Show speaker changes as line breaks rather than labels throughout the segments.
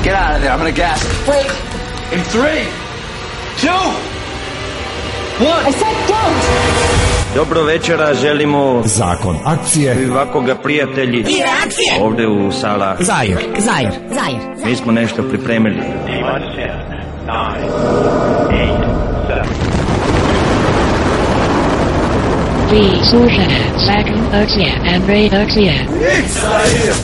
Get out of there. I'm gonna gas. Wait. In 3, 2, 1. I said don't.
Dobro večera, želimo
Zakon akcije
i ovakvoga prijatelji
i reakcije
ovdje u sala
Zajer.
Mi smo nešto pripremili.
10, 9, 8, 7.
Vi slušate Zakon akcije and reakcije.
Zajer.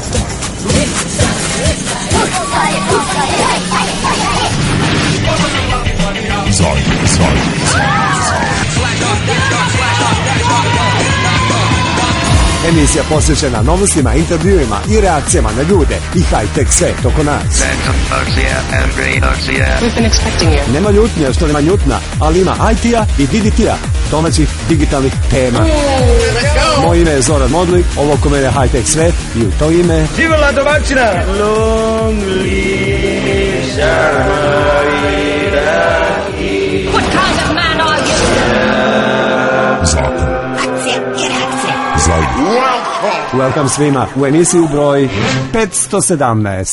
Emisija posvećena novostima, intervjuima i reakcijama na ljude i high-tech svet oko nas. Nema ljutnje što nema ljutna, ali ima IT-a i DDT-a, domaćih digitalnih tema. Moje ime je Zoran Modlik, ovo ko mene high-tech svet i u to ime...
Živjela domaćina! Long live Šarmarira.
What kind of man are you?
Zakon.
Akcije i reakcije.
Welcome svima u emisiju broj 517.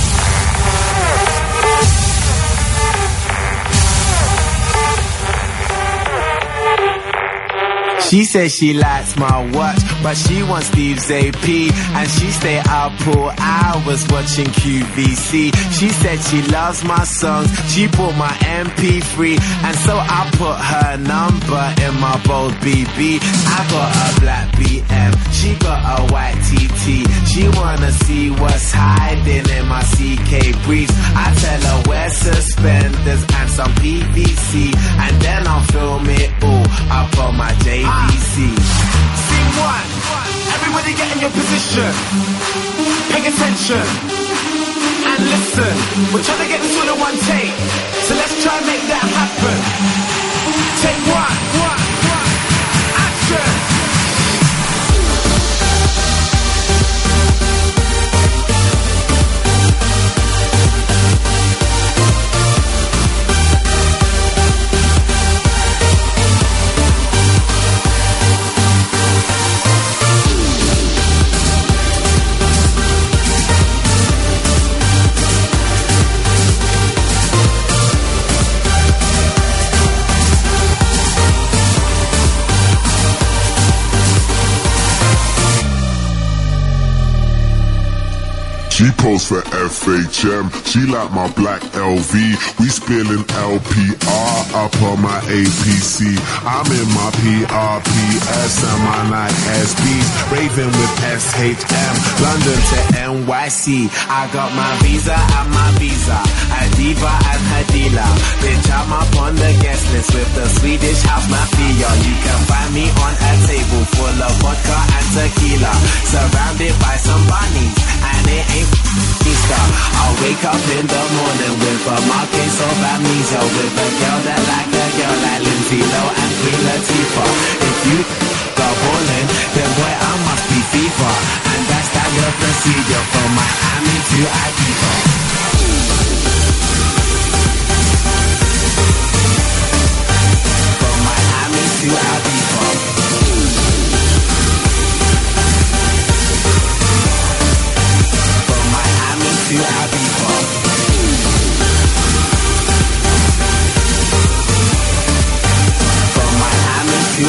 She says she likes my watch, but she wants Steve's AP. And she stay up for hours watching QVC. She said she loves my songs, she bought my MP3. And so I put her number in my bold BB. I got a black BM, she got a white TT. She wanna see what's hiding in my CK briefs. I tell her wear suspenders and some PVC. And then I'll film it all up on my JV. Scene one. Everybody get in your position. Pay attention and listen. We're trying to get this all in one take, so let's try and make that happen. Take one. Action.
She posts for FHM, she like my black LV. We spilling LPR up on my APC. I'm in my PRPS and my Nike SBs. Raving with SHM, London to NYC. I got my visa and my visa, a diva and her dealer. Bitch, I'm up on the guest list with the Swedish house mafia. You can find me on a table full of vodka and tequila, surrounded by some bunnies, and it ain't Easter. I'll wake up in the morning with a markings of amnesia, with a girl that like a girl like Lindsay Lohan and Queen Latifah. If you go ballin', then boy I must be FIFA, and that's that your procedure from Miami to Ibiza. From Miami to Ibiza. To Ibiza. From Miami to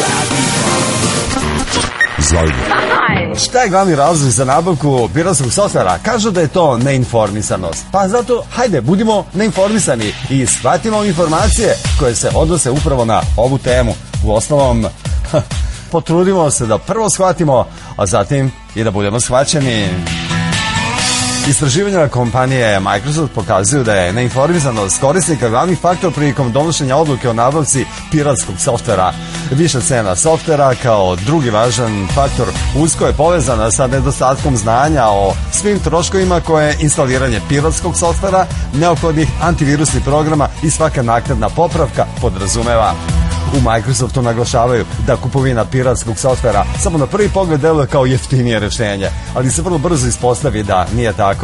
Ibiza.
Šta je glavni razlog za nabavku piratskog softvera? Kažu da je to neinformisanost. Pa zato, hajde, budimo neinformisani i shvatimo informacije koje se odnose upravo na ovu temu. U osnovom, potrudimo se da prvo shvatimo, a zatim i da budemo shvaćeni. Istraživanja kompanije Microsoft pokazuju da je neinformisanost korisnika glavni faktor prilikom donošenja odluke o nabavci piratskog softvera. Viša cena softvera kao drugi važan faktor usko je povezana sa nedostatkom znanja o svim troškovima koje instaliranje piratskog softvera, neophodnih antivirusnih programa i svaka naknadna popravka podrazumeva. U Microsoftu naglašavaju da kupovina piratskog softvera samo na prvi pogled deluje kao jeftinije rešenje, ali se vrlo brzo ispostavi da nije tako.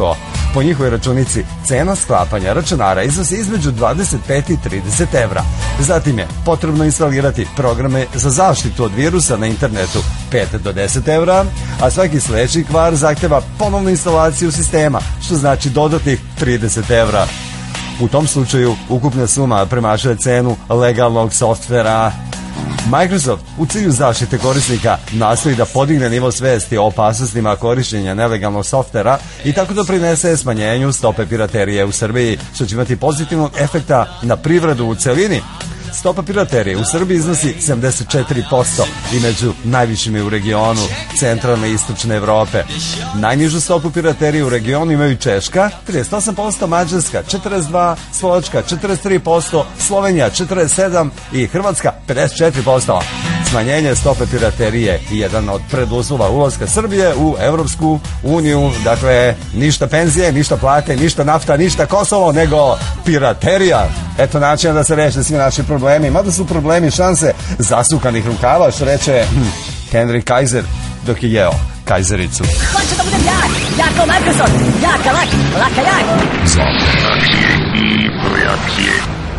Po njihovoj računici, cena sklapanja računara iznosi između 25 i 30 evra. Zatim je potrebno instalirati programe za zaštitu od virusa na internetu 5 do 10 evra, a svaki sledeći kvar zahteva ponovnu instalaciju sistema, što znači dodatnih 30 evra. U tom slučaju ukupna suma premašuje cenu legalnog softvera. Microsoft u cilju zaštite korisnika nastoji da podigne nivo svesti o opasnostima korišćenja nelegalnog softvera i tako doprinese smanjenju stope piraterije u Srbiji, što će imati pozitivnog efekta na privredu u celini. Stopa piraterije u Srbiji iznosi 74% i među najvišimi u regionu centralne i istočne Evrope. Najnižu stopu piraterije u regionu imaju Češka 38%, Mađarska 42%, Slovačka 43%, Slovenija 47% i Hrvatska 54%. Smanjenje stope piraterije je jedan od preduslova ulaska Srbije u Evropsku uniju. Dakle, ništa penzije, ništa plate, ništa nafta, ništa Kosovo, nego piraterija. Eto načina da se reše svi naši problemi. Mada su problemi šanse zasukanih rukava, što reče Henry Kaiser dok je jeo kajzericu.
Hoću da budem jak kao Microsoft, jaka laka jak.
Za akcije i reakcije.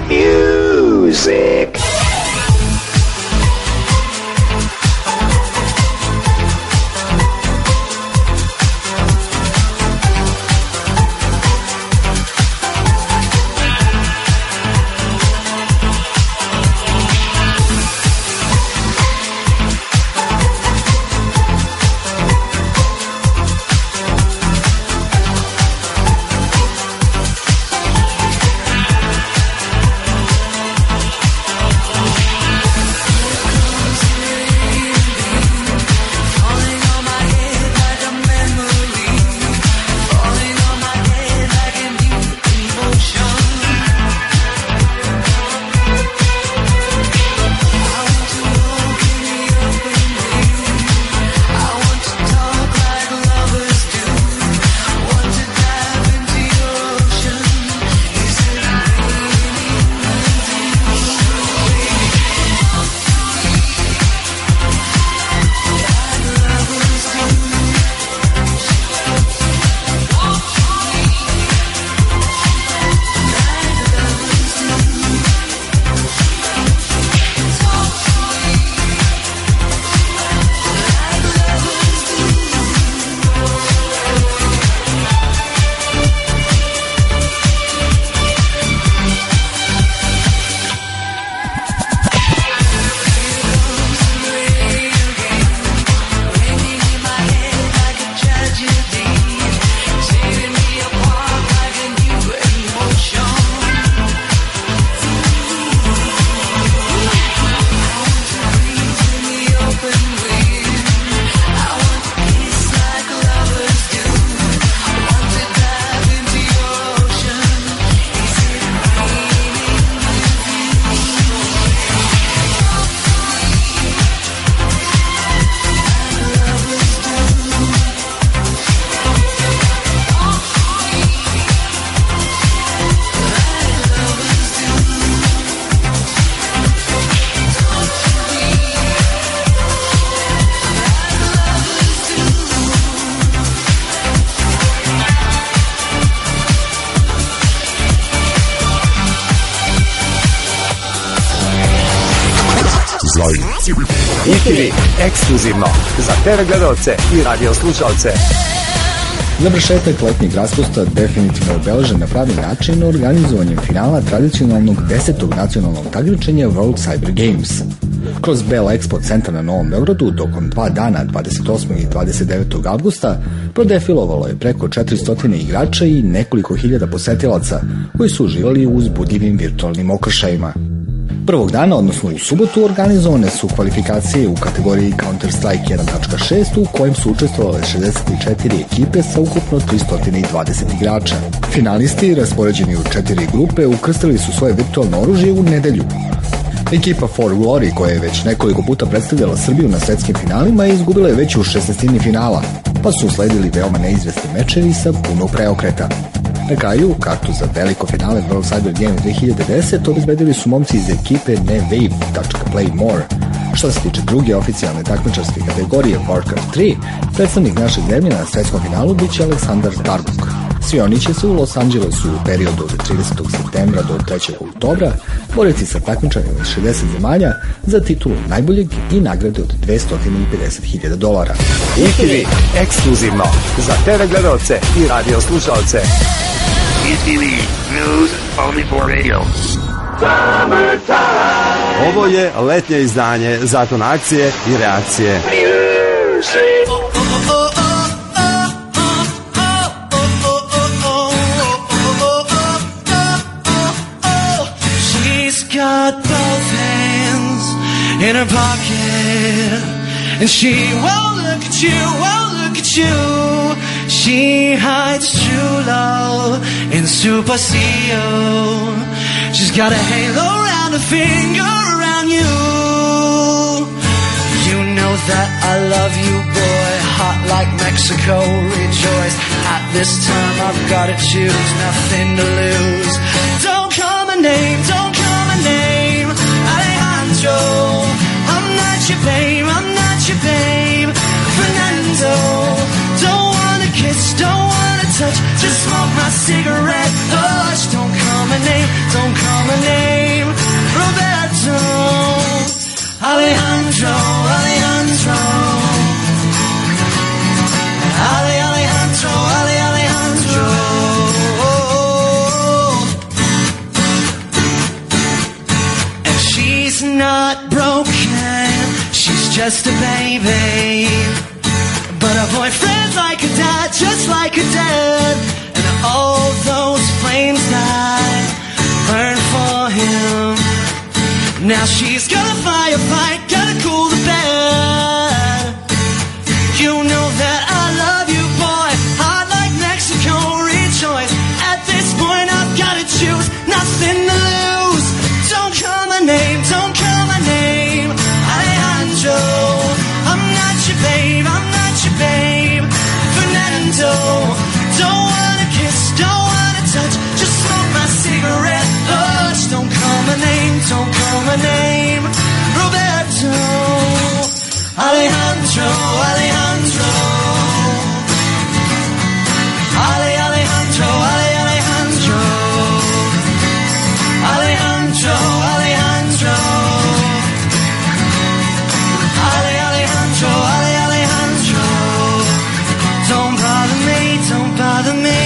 Music.
ITV ekskluzivno za TV gledalce i radio slušalce.
Završetak letnjeg raspusta definitivno obeležen na pravi način organizovanjem finala tradicionalnog 10. nacionalnog takmičenja World Cyber Games. Kroz Bell Expo centar na Novom Beogradu tokom 2 dana 28. i 29. avgusta prodefilovalo je preko 400 igrača i nekoliko hiljada posetilaca koji su uživali u uzbudljivim virtualnim okršajima. Prvog dana, odnosno u subotu, organizovane su kvalifikacije u kategoriji Counter-Strike 1.6 u kojem su učestvovale 64 ekipe sa ukupno 320 igrača. Finalisti, raspoređeni u 4 grupe, ukrstili su svoje virtualno oružje u nedelju. Ekipa For Glory, koja je već nekoliko puta predstavljala Srbiju na svetskim finalima, izgubila je već u 16. finala, pa su usledili veoma neizvesni mečevi sa puno preokreta. Na kraju, kartu za veliko finale World Cyber Games 2010 obezbedili su momci iz ekipe NeWave.Play More. Što se tiče druge oficijalne takmičarske kategorije Warcraft 3, predstavnik naše zemlje na svetskom finalu biće Aleksandar Tarbuk. Svi oni će se u Los Angelesu u periodu od 30. septembra do 3. oktobra boriti sa takmičarima iz 60 zemalja za titulu najboljeg i nagrade od $250,000.
ETV ekskluzivno za TV gledalce i radio slušalce.
ETV News only for radio.
Ovo je letnje izdanje Zakon akcije i reakcije.
Got both hands in her pocket, and she won't look at you, won't look at you. She hides true love in superstition. She's got a halo around her finger around you. You know that I love you, boy, hot like Mexico. Rejoice, at this time I've got to choose, nothing to lose. Don't call my name, don't call my name, Alejandro. I'm not your babe, I'm not your babe, Fernando. Don't wanna kiss, don't wanna touch, just smoke my cigarette. Hush, don't call my name, don't call my name, Roberto. Alejandro, Alejandro, Alejandro, Alejandro. And she's not broken, she's just a baby. But her boyfriend's like a dad, just like a dad. And all those flames that burn for him, now she's got a firefight, gotta cool the bed. You know that I love you, boy, hot like Mexico, rejoice. At this point I've gotta choose, nothing to lose. Don't call my name, don't call my name, Alejandro. I'm not your babe, I'm not your babe, Fernando. Don't wanna kiss, don't wanna touch, just smoke my cigarette. Hush, don't call my name, don't call my name, Roberto. Alejandro, Alejandro, Alejandro, Alejandro, Alejandro, Alejandro, Alejandro, Alejandro. Don't bother me, don't bother me.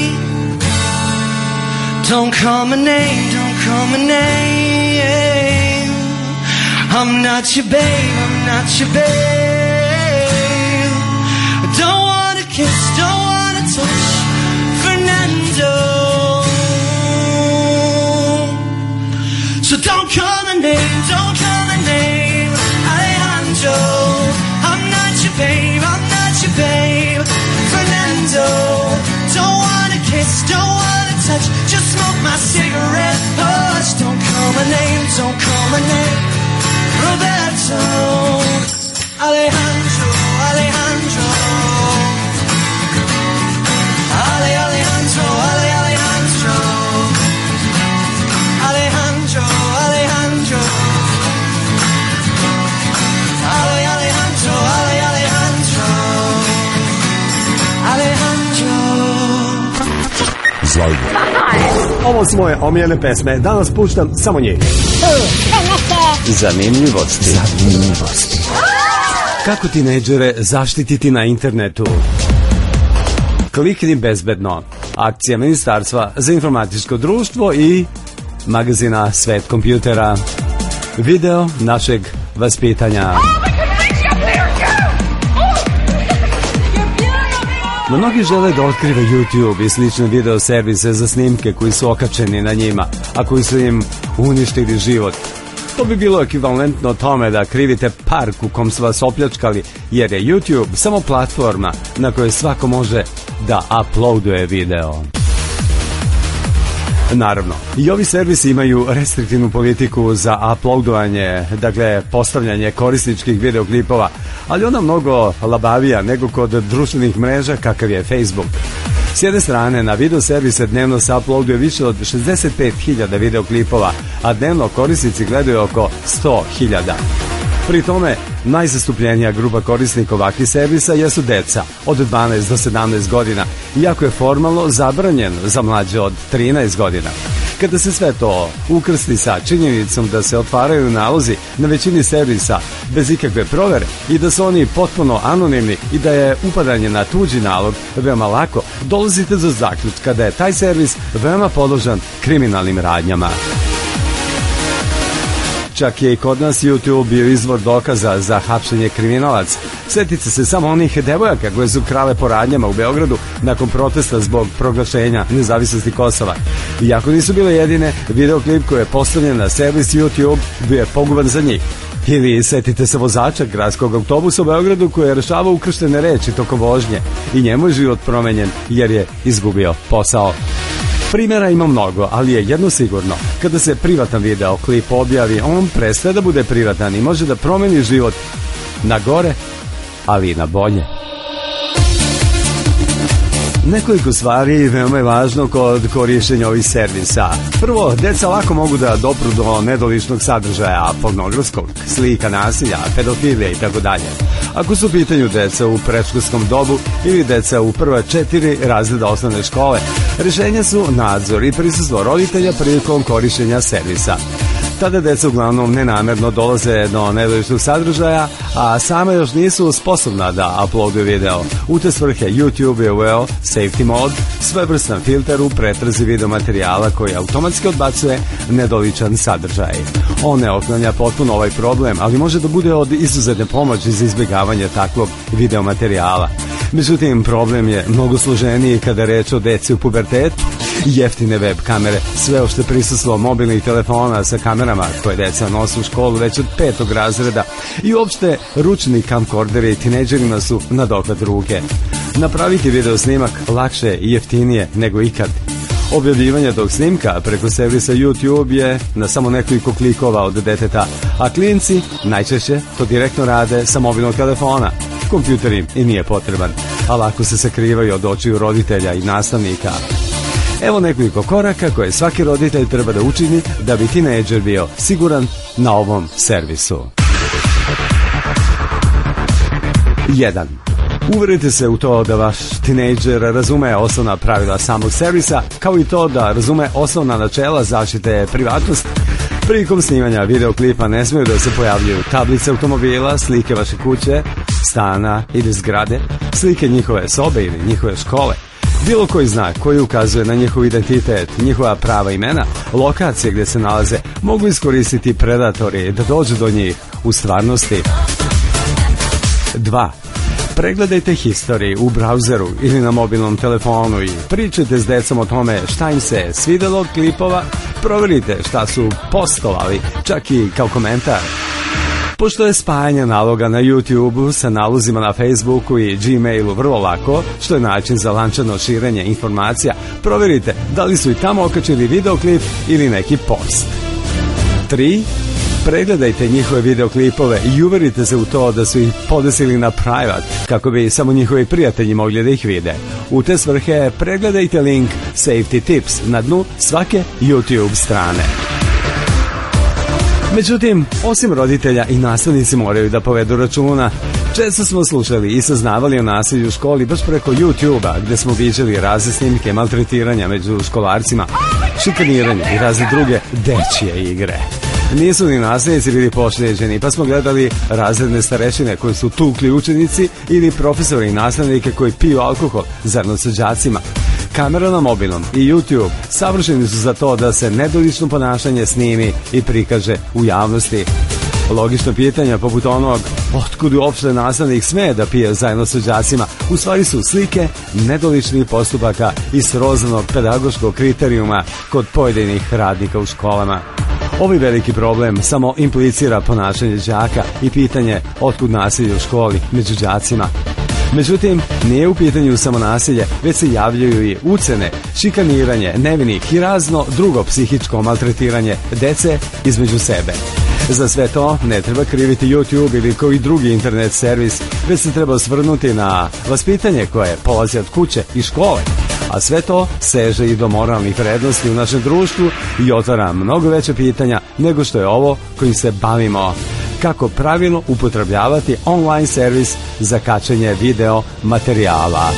Don't call my name, don't call my name. I'm not your babe, I'm not your babe. Don't wanna kiss, don't wanna touch, Fernando. So don't call my name, don't call my name, Alejandro. I'm not your babe, I'm not your babe, Fernando. Don't wanna kiss, don't wanna touch, just smoke my cigarette. Hush, don't call my name, don't call my name, Roberto. Alejandro, Alejandro, Alejandro, Alejandro, Alejandro, Alejandro, Alejandro, Alejandro,
Zlojbo. Ovo su moje omiljene pesme, danas puštam samo njih.
Zanimljivosti. Kako tinejdžere zaštititi na internetu? Klikni bezbedno. Akcija Ministarstva za informatičko društvo i magazina Svet kompjutera. Video našeg vaspitanja. Mnogi žele da otkrive YouTube i slične video servise za snimke koji su okačeni na njima, a koji su im uništili život. To bi bilo ekvivalentno tome da krivite park u kom su vas opljačkali, jer je YouTube samo platforma na kojoj svako može da uploaduje video. Naravno, i ovi servisi imaju restriktivnu politiku za uploadovanje, dakle postavljanje korisničkih videoklipova, ali ona mnogo labavija nego kod društvenih mreža kakav je Facebook. S jedne strane, na video servise dnevno se uploaduje više od 65.000 videoklipova, a dnevno korisnici gledaju oko 100.000. Pri tome, najzastupljenija grupa korisnika ovakvih servisa jesu deca od 12 do 17 godina, iako je formalno zabranjen za mlađe od 13 godina. Kada se sve to ukrsti sa činjenicom da se otvaraju nalozi na većini servisa bez ikakve provere i da su oni potpuno anonimni i da je upadanje na tuđi nalog veoma lako, dolazite do zaključka da je taj servis veoma podložan kriminalnim radnjama. Čak je i kod nas YouTube bio izvor dokaza za hapšenje kriminalaca. Sjetite se samo onih devojaka koje su krale po radnjama u Beogradu nakon protesta zbog proglašenja nezavisnosti Kosova. Iako nisu bile jedine, videoklip koji je postavljen na servis YouTube bio je poguban za njih. Ili setite se vozača gradskog autobusa u Beogradu koji je rešavao ukrštene reči tokom vožnje i njemu je život promenjen jer je izgubio posao. Primjera ima mnogo, ali je jedno sigurno. Kada se privatan videoklip objavi, on prestaje da bude privatan i može da promeni život na gore, ali i na bolje. Nekoliko stvari veoma je važno kod korišćenja ovih servisa. Prvo, deca lako mogu da dopru do nedoličnog sadržaja, pornografskog, slika nasilja, pedofilije itd. Ako su u pitanju deca u predškolskom dobu ili deca u prva 4 razreda osnovne škole, rješenja su nadzor i prisustvo roditelja prilikom korišćenja servisa. Tada deca uglavnom nenamerno dolaze do nedoličnog sadržaja, a sama još nisu sposobna da uploaduju video. U te svrhe YouTube je uveo safety mode, svojevrstan filter u pretrazi video materijala koji automatski odbacuje nedoličan sadržaj. On ne otklanja potpuno ovaj problem, ali može da bude od izuzetne pomoći za izbjegavanje takvog video materijala. Međutim, problem je mnogo složeniji kada je reč o deci u pubertetu. Jeftine web kamere, sve ošte prisustvo mobilnih telefona sa kamerama koje deca nose u školu već od 5. razreda i uopšte ručni camkorderi tinejdžerima su na dohvat ruke. Napraviti video snimak lakše i jeftinije nego ikad. Objavljivanje tog snimka preko servisa YouTube je na samo nekoliko klikova od deteta, a klinci najčešće to direktno rade sa mobilnog telefona. Kompjuter im i nije potreban, a lako se sakrivaju od očiju roditelja i nastavnika. Evo nekoliko koraka koje svaki roditelj treba da učini da bi tinejdžer bio siguran na ovom servisu. 1. Uverite se u to da vaš tinejdžer razume osnovna pravila samog servisa, kao i to da razume osnovna načela zaštite privatnosti. Prilikom snimanja videoklipa ne smiju da se pojavljuju tablice automobila, slike vaše kuće, stana ili zgrade, slike njihove sobe ili njihove škole. Bilo koji znak koji ukazuje na njihov identitet, njihova prava imena, lokacije gdje se nalaze, mogu iskoristiti predatori da dođu do njih u stvarnosti. 2. Pregledajte history u brauzeru ili na mobilnom telefonu i pričajte s decom o tome šta im se svidelo klipova, proverite šta su postovali, čak i kao komentar. Pošto je spajanje naloga na YouTube sa nalozima na Facebooku i Gmailu vrlo lako, što je način za lančano širenje informacija, proverite da li su i tamo okačili videoklip ili neki post. 3. Pregledajte njihove videoklipove i uverite se u to da su ih podesili na private, kako bi samo njihovi prijatelji mogli da ih vide. U te svrhe pregledajte link Safety Tips na dnu svake YouTube strane. Međutim, osim roditelja i nastavnici moraju da povedu računa. Često smo slušali i saznavali o nasilju u školi baš preko YouTube-a, gde smo viđali razne snimke maltretiranja među školarcima, šikaniranje i razne druge dečije igre. Nisu ni nastavnici bili pošteđeni, pa smo gledali razredne starešine koji su tukli učenici ili profesori i nastavnike koji piju alkohol zajedno sa đacima. Kamera na mobilnom i YouTube savršeni su za to da se nedolično ponašanje snimi i prikaže u javnosti. Logično pitanja poput onog otkud uopšte nastavnik sme da pije zajedno sa đacima u stvari su slike nedoličnih postupaka i srozanog pedagoškog kriterijuma kod pojedinih radnika u školama. Ovaj veliki problem samo implicira ponašanje đaka i pitanje otkud nasilje u školi među đacima. Međutim, nije u pitanju samo nasilje, već se javljaju i ucene, šikaniranje nevinih i razno drugo psihičko maltretiranje dece između sebe. Za sve to ne treba kriviti YouTube ili koji drugi internet servis, već se treba osvrnuti na vaspitanje koje polazi od kuće i škole. A sve to seže i do moralnih vrednosti u našem društvu i otvara mnogo veće pitanja nego što je ovo kojim se bavimo. kako pravilno upotrebljavati online servis za kačenje video materijala.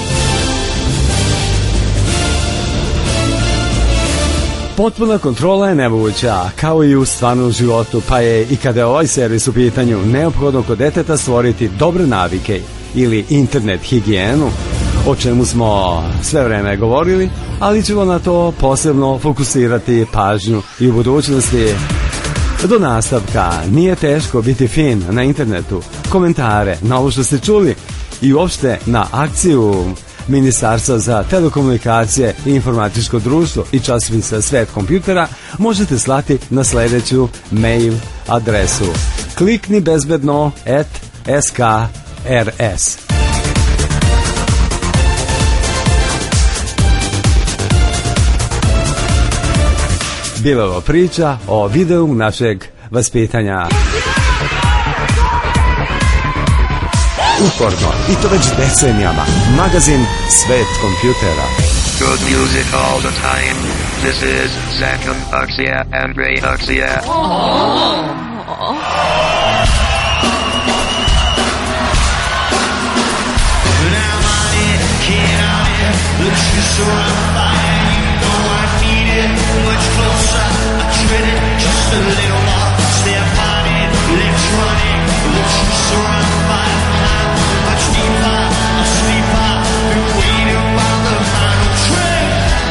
Potpuna kontrola je nemoguća, kao i u stvarnom životu, pa je i kada je ovaj servis u pitanju neophodno kod deteta stvoriti dobre navike ili internet higijenu, o čemu smo sve vreme govorili, ali ćemo na to posebno fokusirati pažnju i u budućnosti. Do nastavka nije teško biti fin na internetu, komentare na ovo što ste čuli i uopšte na akciju Ministarstva za telekomunikacije i informatičko društvo i časopisa Svet kompjutera možete slati na sledeću mail adresu kliknibezbedno@skrs. Bila ova priča o videu našeg vaspitanja. Uporno, i to već decenijama, magazin Svet kompjutera.
Good music all the time. This is Zakon Aksija and Ray Aksija.
Just a little more, step on it, electronic, looks you so on fire. Much deeper, a sleeper, been waiting by the final train.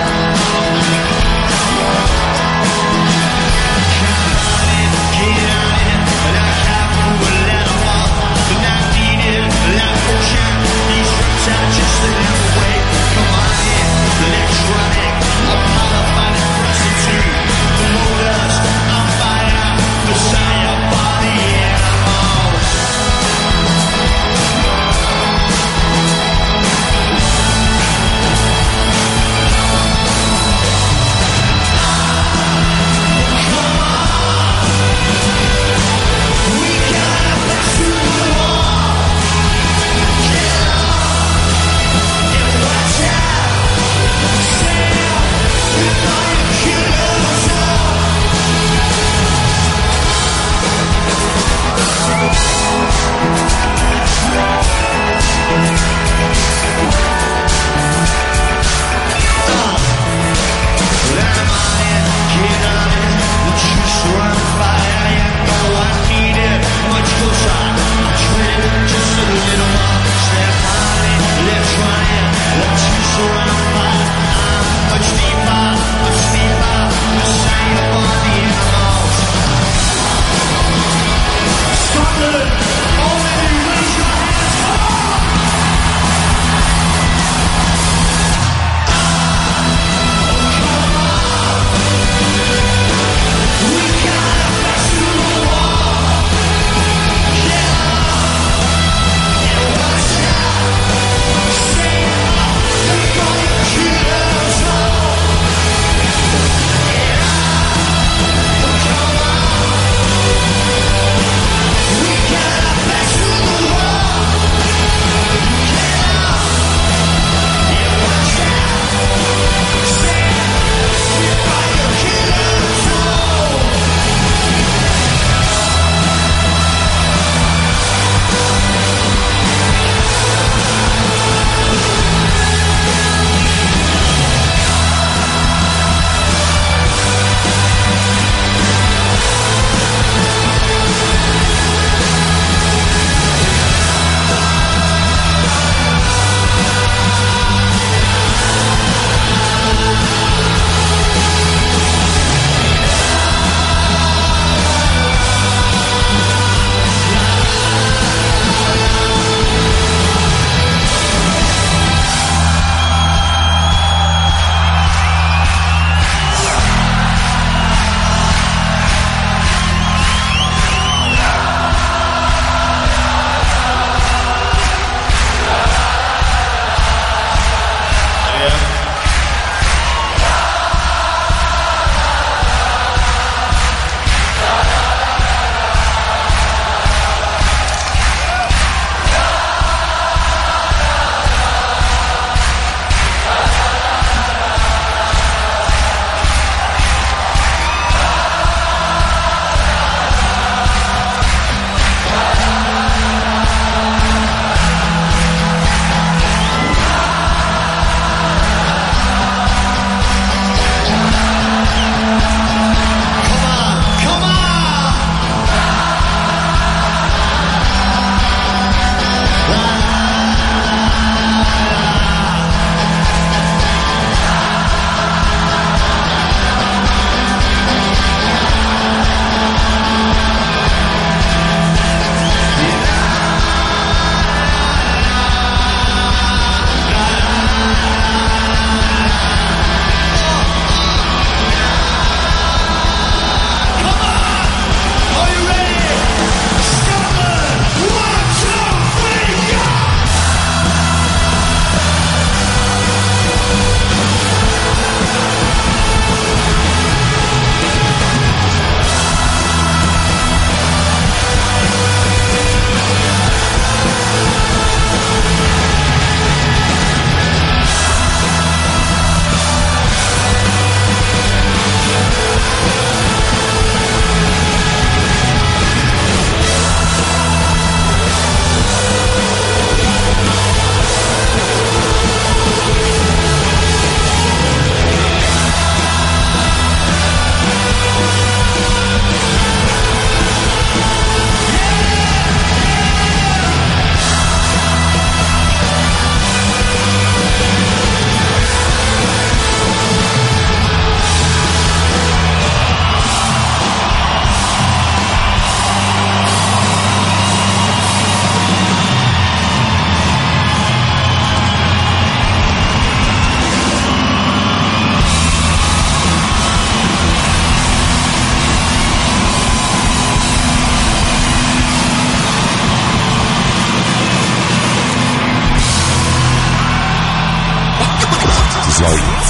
Get on it, like apple with leather walk, but not needed, like ocean. These roots are just a little way. Come on in, electronic, a motherfucking prostitute. The motors on fire.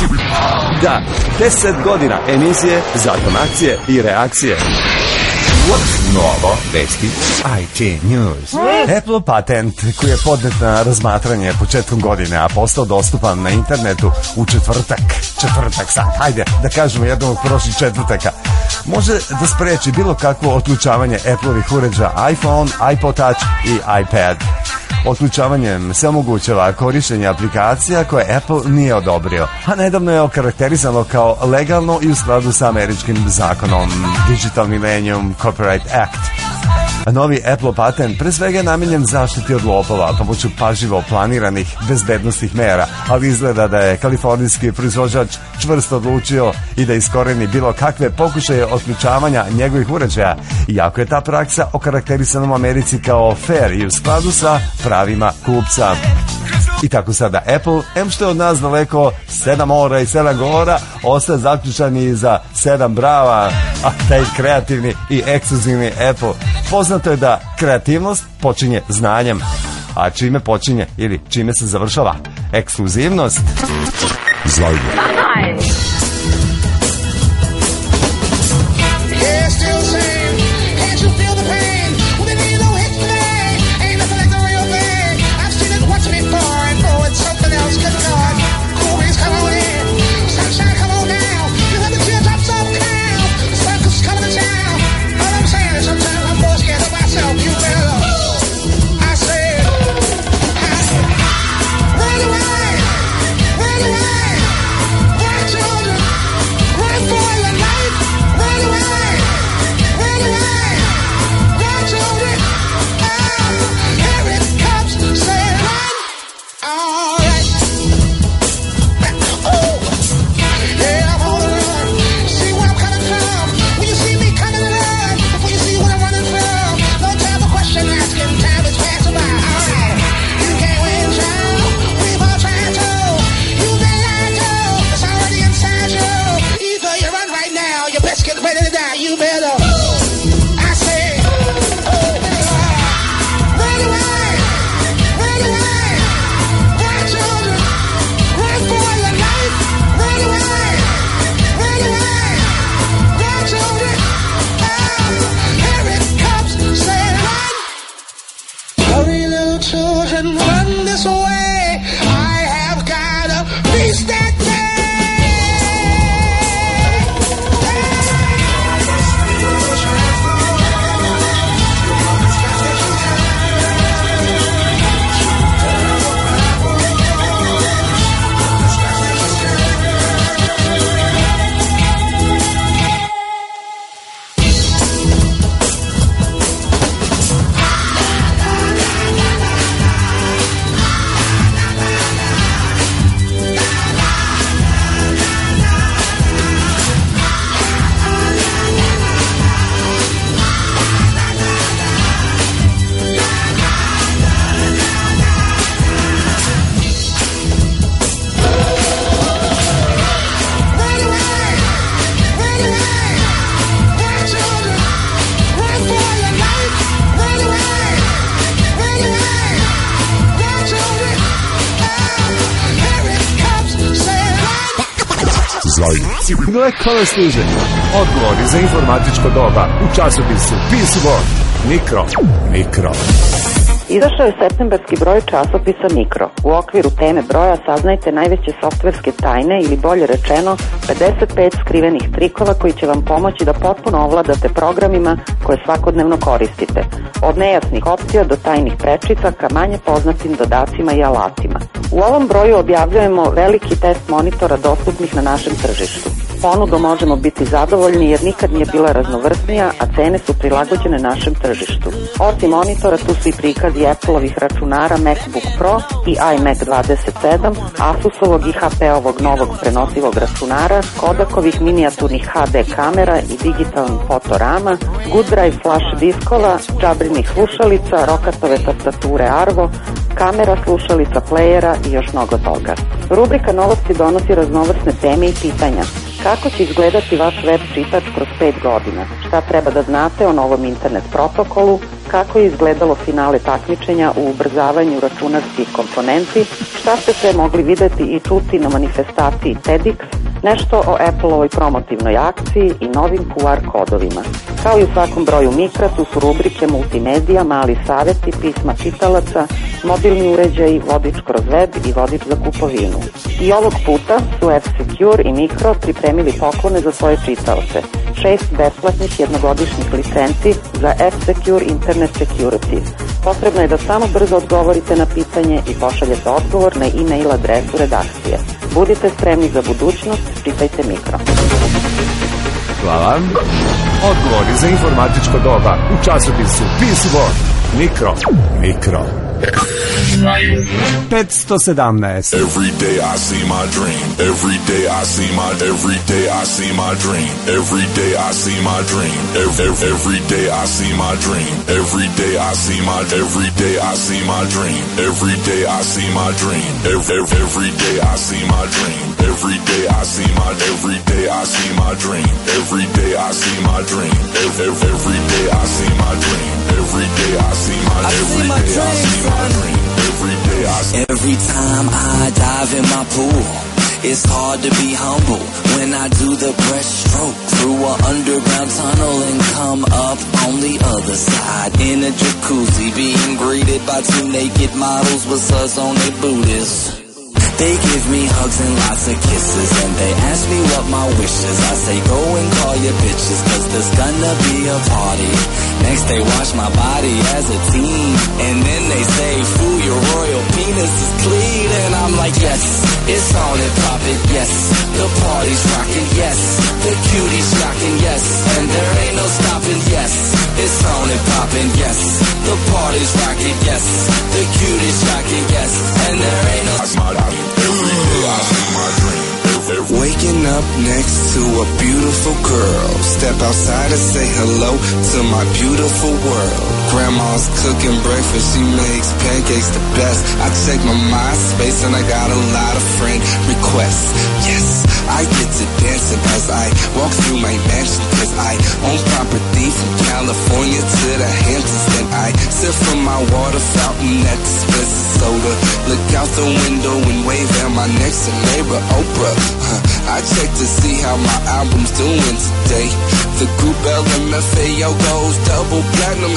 Da, 10 godina emisije, zakon akcije i reakcije. Novo, vesti, IT News. Apple patent koji je podnet na razmatranje početkom godine, a postao dostupan na internetu u četvrtak sad, hajde da kažemo jednom od prošlih četvrtaka, može da spreči bilo kakvo otključavanje Appleovih uređaja iPhone, iPod Touch i iPad. Otključavanjem se omogućava korištenje aplikacija koje Apple nije odobrio, a nedavno je okarakterizano kao legalno i u skladu sa američkim zakonom Digital Millennium Copyright Act. Novi Apple patent pre svega je namenjen zaštiti od lopova pomoću pažljivo planiranih bezbednosnih mera, ali izgleda da je kalifornijski proizvođač čvrsto odlučio i da iskoreni bilo kakve pokušaje otključavanja njegovih uređaja, iako je ta praksa okarakterisana u Americi kao fair i u skladu sa pravima kupca. I tako sada Apple, što je od nas daleko 7 mora i 7 gora, ostaje zaključani za 7 brava, a taj kreativni i ekskluzivni Apple. Poznato je da kreativnost počinje znanjem, a čime počinje ili čime se završava ekskluzivnost? Zajde.
Gle kome stiže. Odgovori za informatičko doba u časopisu PC World. Mikro.
Izašao je septembarski broj časopisa Mikro. U okviru teme broja saznajte najveće softverske tajne ili bolje rečeno 55 skrivenih trikova koji će vam pomoći da potpuno ovladate programima koje svakodnevno koristite. Od nejasnih opcija do tajnih prečica ka manje poznatim dodacima i alatima. U ovom broju objavljujemo veliki test monitora dostupnih na našem tržištu. Ponudom možemo biti zadovoljni jer nikad nije bila raznovrsnija, a cene su prilagođene našem tržištu. Osim monitora tu su i prikazi Apple-ovih računara MacBook Pro i iMac 27, Asusovog i HP-ovog novog prenosivog računara, Kodakovih minijaturnih HD kamera i digitalnih fotorama, Goodrive flash diskova, džabrinih slušalica, Rokatove tastature Arvo, kamera, slušalica, playera i još mnogo toga. Rubrika Novosti donosi raznovrsne teme i pitanja. Kako će izgledati vaš web čitač kroz 5 godina? Šta treba da znate o novom internet protokolu? kako je izgledalo finale takmičenja u ubrzavanju računarskih komponenti, šta ste sve mogli videti i čuti na manifestaciji TEDx, nešto o Apple-ovoj promotivnoj akciji i novim QR kodovima. Kao i u svakom broju Mikra, tu su rubrike multimedija, mali saveti, pisma čitalaca, mobilni uređaji, vodič kroz web i vodič za kupovinu. I ovog puta su F-Secure i Mikro pripremili poklone za svoje čitaoce. 6 besplatnih jednogodišnjih licenci za F-Secure Internet Security. Potrebno je da samo brzo odgovorite na pitanje i pošaljete odgovor na e-mail adresu redakcije. Budite spremni za budućnost, čitajte Mikro.
Hvala. Odgovori za informatičko doba u časopisu PC World. Mikro. 517.
Every day I see my dream. Every day I see my dream. Every day I see my dream. Every day I see my dream. Every day I see my dream. Every day I see my every day I see my dream. Every day I see my dream. Every day I see my dream. Every day I see my every day I see my dream. Every day I see my dream. Every day I see my dream. Every day I see my every day I see my dream. Every day I see.
Every time I dive in my pool, it's hard to be humble when I do the breaststroke through an underground tunnel and come up on the other side in a jacuzzi, being greeted by 2 naked models with suds on their booties. They give me hugs and lots of kisses, and they ask me what my wish is. I say go and call your bitches, cause there's gonna be a party. Next they watch my body as a teen, and then they say, fool, your royal penis is clean. And I'm like, yes, it's on and poppin', yes. The party's rockin', yes. The cuties shockin', yes. And there ain't no stopping, yes. It's on and poppin', yes. The party's rockin', yes. The cuties shockin', yes. And there ain't no stopping.
Every day I see my dream.
Waking up next to a beautiful girl. Step outside and say hello to my beautiful world. Grandma's cooking breakfast, she makes pancakes the best. I check my MySpace and I got a lot of friend requests. Yes, I get to dancing as I walk through my mansion, cause I own property from California to the Hamptons. Then I sip from my water fountain that dispenses soda. Look out the window and wave at my next door neighbor Oprah. I check to see how my album's doing today. The group LMFAO goes double platinum.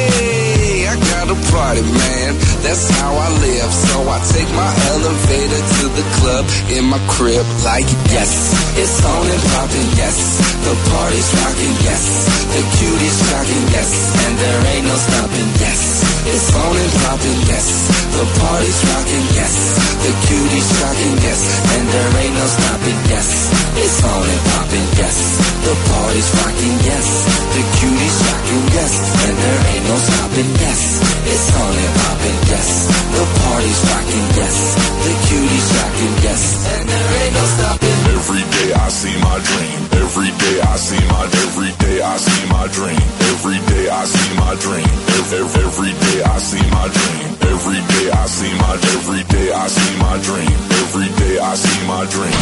Hey, I got a party, man. That's how I live. So I take my elevator to the club in my crib like, yes, it's on and poppin', yes. The party's rockin', yes. The cuties shockin', yes. And there ain't no stopping, yes. It's on and poppin', yes. The party's rockin', yes. The cuties shockin', yes. And there ain't no stopping, yes. It's on and poppin', yes. The party's rockin', yes. The cuties shockin', yes. And there ain't no stopping, yes. It's on and poppin', yes. The party's rockin', yes. The cuties shockin', yes. And there ain't no stopping.
Every day I see my dream. Every day I see my every day I see my dream. Every day I see my dream. Every day I see my dream. Every day I see my every day I see my dream. Every day I see my dream.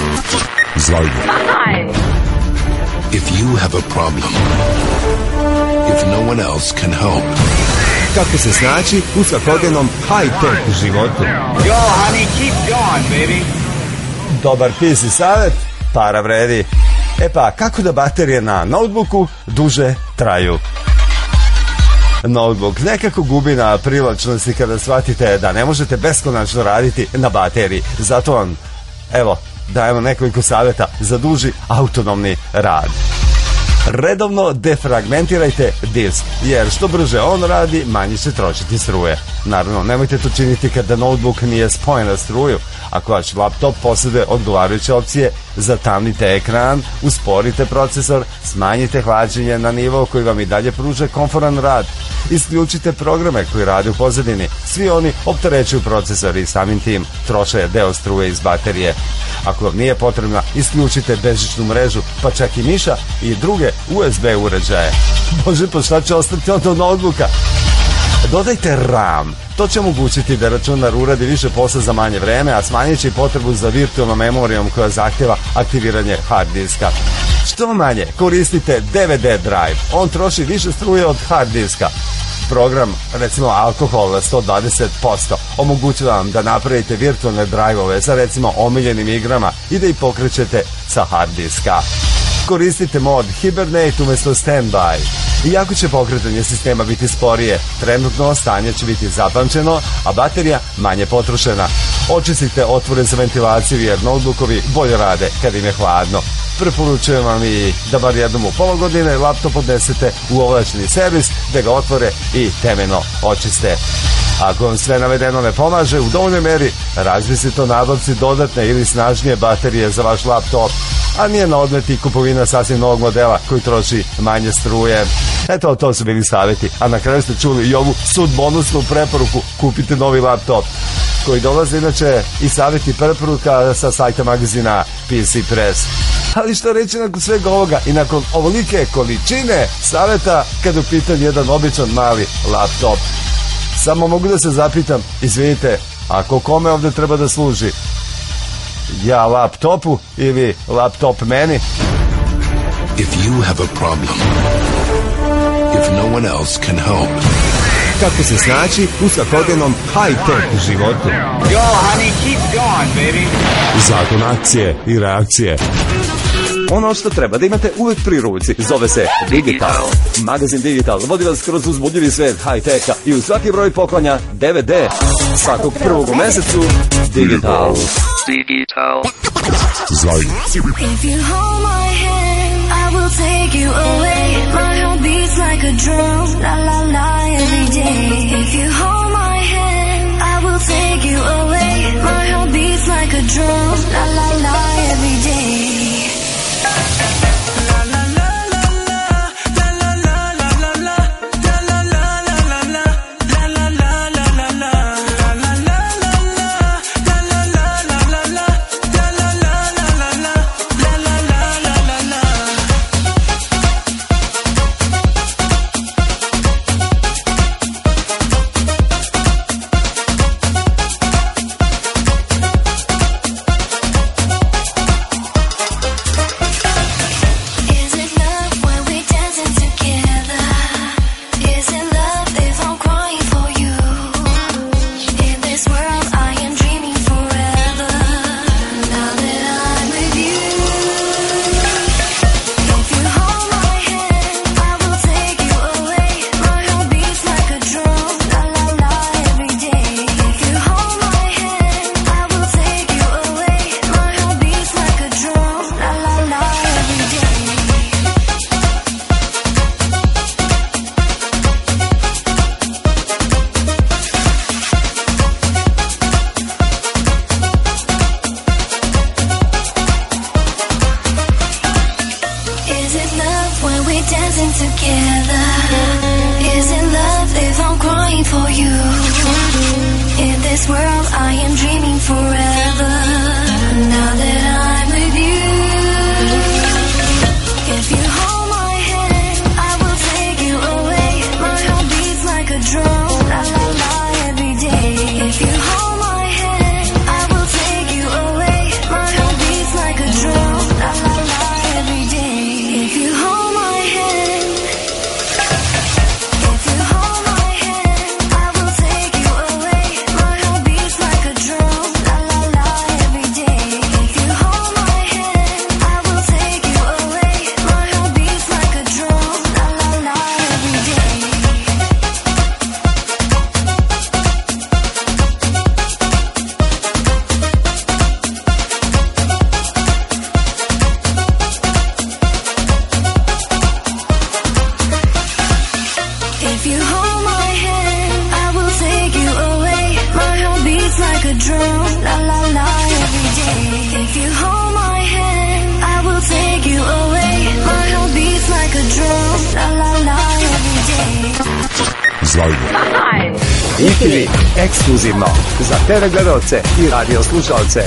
If you have a problem, if no one else can help.
Kako se snaći u svakodnevnom high-tech životu.
Yo, honey, keep going, baby.
Dobar PC savjet, para vredi. E pa, kako da baterije na notebooku duže traju? Notebook nekako gubi na privlačnosti kada shvatite da ne možete beskonačno raditi na bateriji. Zato vam, evo, dajemo nekoliko savjeta za duži autonomni rad. Redovno defragmentirajte disk, jer što brže on radi, manje će trošiti struje. Naravno, nemojte to činiti kada notebook nije spojen na struju. Ako vaš laptop posjeduje odgovarajuće opcije, zatamnite ekran, usporite procesor, smanjite hlađenje na nivo koji vam i dalje pruže komforan rad. Isključite programe koji rade u pozadini. Svi oni opterećuju procesor i samim tim troše deo struje iz baterije. Ako vam nije potrebna, isključite bežičnu mrežu, pa čak i miša i druge USB uređaje. Bože, pa šta će ostati od notebooka? Dodajte RAM. To će omogućiti da računar uradi više posla za manje vreme, a smanjit će i potrebu za virtualnom memorijom koja zahtjeva aktiviranje hard diska. Što manje koristite DVD drive. On troši više struje od hard diska. program, recimo alkohol na 120%, omogućava vam da napravite virtualne drive-ove sa recimo omiljenim igrama i da ih pokrećete sa hard diska. Koristite mod Hibernate umjesto Standby. Iako će pokretanje sistema biti sporije, trenutno stanje će biti zapamćeno, a baterija manje potrošena. Očistite otvore za ventilaciju jer notebookovi bolje rade kad im je hladno. Preporučujem vam i da bar jednom u pola godine laptop odnesete u ovlašćeni servis, da ga otvore i temeljno očiste. Ako vam sve navedeno ne pomaže u dovoljnoj meri, razmislite o nabavci dodatne ili snažnije baterije za vaš laptop, a nije na odmet i kupovina sasvim novog modela koji troši manje struje. Eto, to su bili savjeti, a na kraju ste čuli i ovu sudbonusnu preporuku: kupite novi laptop, koji dolaze inače i savjeti preporuka sa sajta magazina PC Press. Ali što reći nakon svega ovoga i nakon ovolike količine savjeta kada u pitanju jedan običan mali laptop? Samo mogu da se zapitam, izvinite, ako kome ovdje treba da služi? Ja laptopu ili laptop meni?
If you have a problem, if no one else can help.
Kako se snaći u svakodnevnom high-tech životu?
Go, honey, keep going, baby.
Zakon akcije i reakcije. Ono što treba da imate uvek pri ruci zove se Digital. Magazin Digital vodi vas kroz uzbudljivi svet high-techa i u svaki broj poklanja DVD. Svakog prvog u mesecu Digital.
Digital.
Zajde.
If you hold my hand, I will take you away. My heart beats like a drum, la la la every day. If you hold my hand, I will take you away. My heart beats like a drum, la la la every day.
ITV ekskluzivno za TV gledalce i radio slušalce.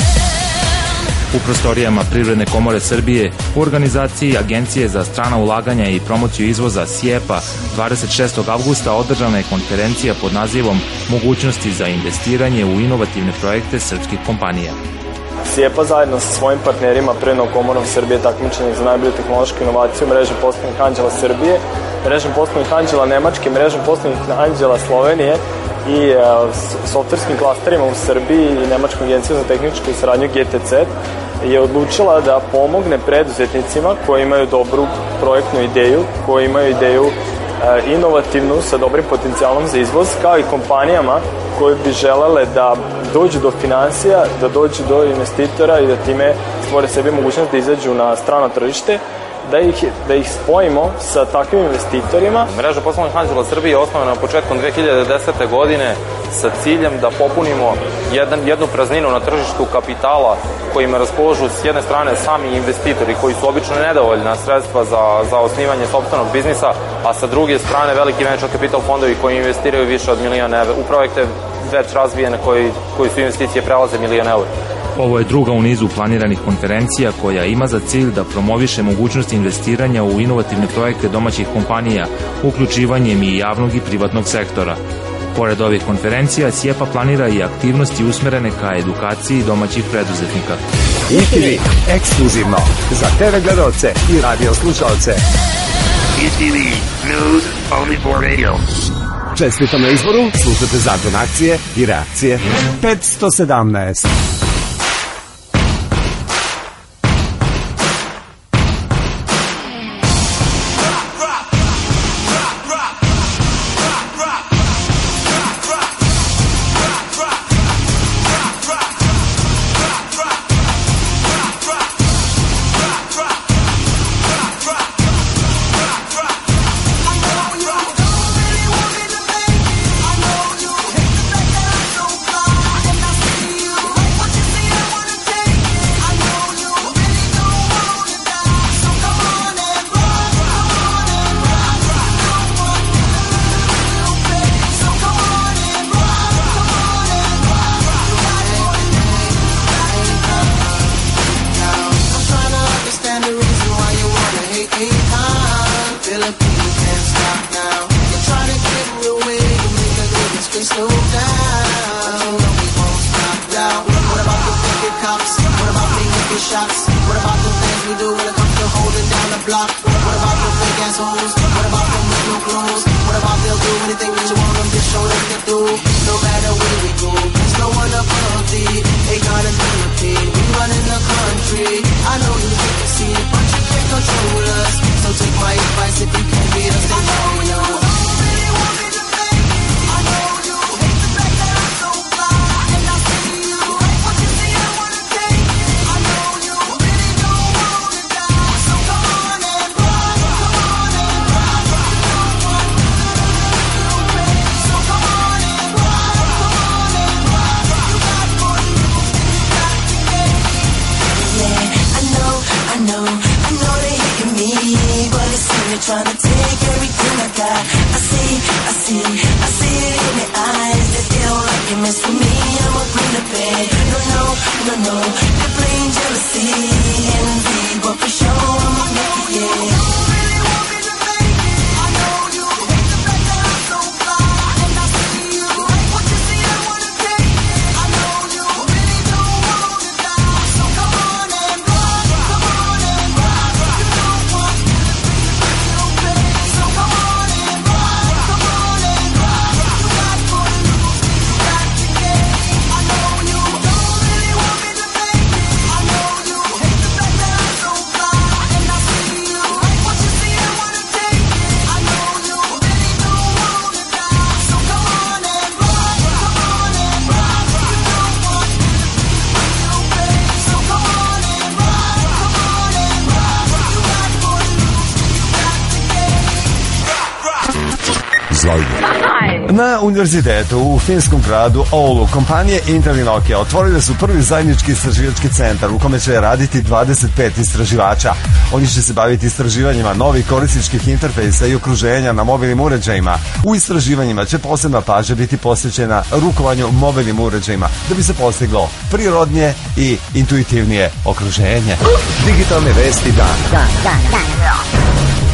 U prostorijama Privredne komore Srbije u organizaciji Agencije za strana ulaganja i promociju izvoza SIEPA 26. avgusta održana je konferencija pod nazivom Mogućnosti za investiranje u inovativne projekte srpskih kompanija.
SIEPA zajedno sa svojim partnerima Privrednom komorom Srbije takmičenih za najbolju tehnološku inovaciju, mrežom poslovnih anđela Srbije, mrežom poslovnih anđela Nemačke, mrežom poslovnih anđela Slovenije i softverskim klasterima u Srbiji i Nemačkom agencijom za tehničku saradnju GTC je odlučila da pomogne preduzetnicima koji imaju dobru projektnu ideju, koji imaju ideju inovativnu sa dobrim potencijalom za izvoz, kao i kompanijama koje bi želele da dođu do finansija, da dođu do investitora i da time stvore sebi mogućnost da izađu na strano tržište, da ih spojimo sa takvim investitorima.
Mreža poslovnih anđela Srbije je osnovana početkom 2010. godine sa ciljem da popunimo jednu prazninu na tržištu kapitala kojima raspoložu s jedne strane sami investitori koji su obično nedovoljna sredstva za osnivanje sopstvenog biznisa, a sa druge strane veliki venture capital fondovi koji investiraju više od $1 milion u projekte već razvijene koji su investicije prelaze $1 milion.
Ovo je druga u nizu planiranih konferencija koja ima za cilj da promoviše mogućnosti investiranja u inovativne projekte domaćih kompanija, uključivanjem i javnog i privatnog sektora. Pored ovih konferencija, SIEPA planira i aktivnosti usmerene ka edukaciji domaćih preduzetnika.
ETV, ekskluzivno, za TV gledalce i radio slušalce.
ETV, news only for radio.
Čestitam na izboru, slušajte zakon akcije i reakcije 517.
Na univerzitetu u finskom gradu Oulu kompanije Intel i Nokia otvorile su prvi zajednički istraživački centar u kome će raditi 25 istraživača. Oni će se baviti istraživanjima novih korisničkih interfejsa i okruženja na mobilnim uređajima. U istraživanjima će posebna pažnja biti posvećena rukovanju mobilnim uređajima da bi se postiglo prirodnije i intuitivnije okruženje.
Digitalne vesti dana.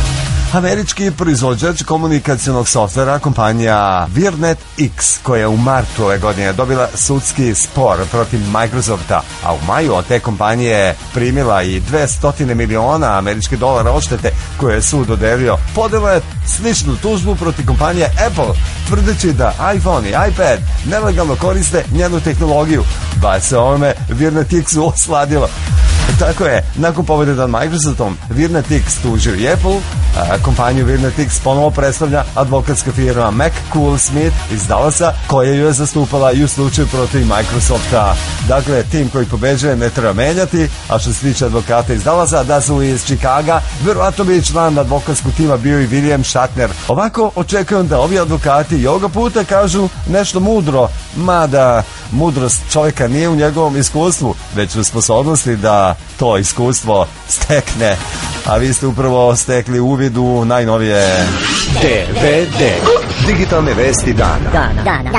Američki proizvođač komunikacionog softvera, kompanija Virnet X, koja je u martu ove godine dobila sudski spor protiv Microsofta, a u maju od te kompanije primila i $200 miliona američkih dolara odštete koje je sud dodelio, podela je sličnu tužbu protiv kompanije Apple, tvrdeći da iPhone i iPad nelegalno koriste njenu tehnologiju, pa se ovome Virnet X-u osladilo. Tako je, nakon pobjede nad Microsoftom, Virnet X tužio i Apple, kompaniju Virnet X ponovo predstavlja advokatska firma McCool Smith iz Dallasa, koja ju je zastupala i u slučaju protiv Microsofta. Dakle, tim koji pobeđuje ne treba menjati, a što se tiče advokata iz Dallasa, da su iz Chicaga, verovatno bi član advokatskog tima bio i William Shatner. Ovako, očekujem da ovi advokati i ovoga puta kažu nešto mudro, mada mudrost čovjeka nije u njegovom iskustvu, već u sposobnosti da to iskustvo stekne. A vi ste upravo stekli uvid u najnovije
DVD, digitalne vesti dana.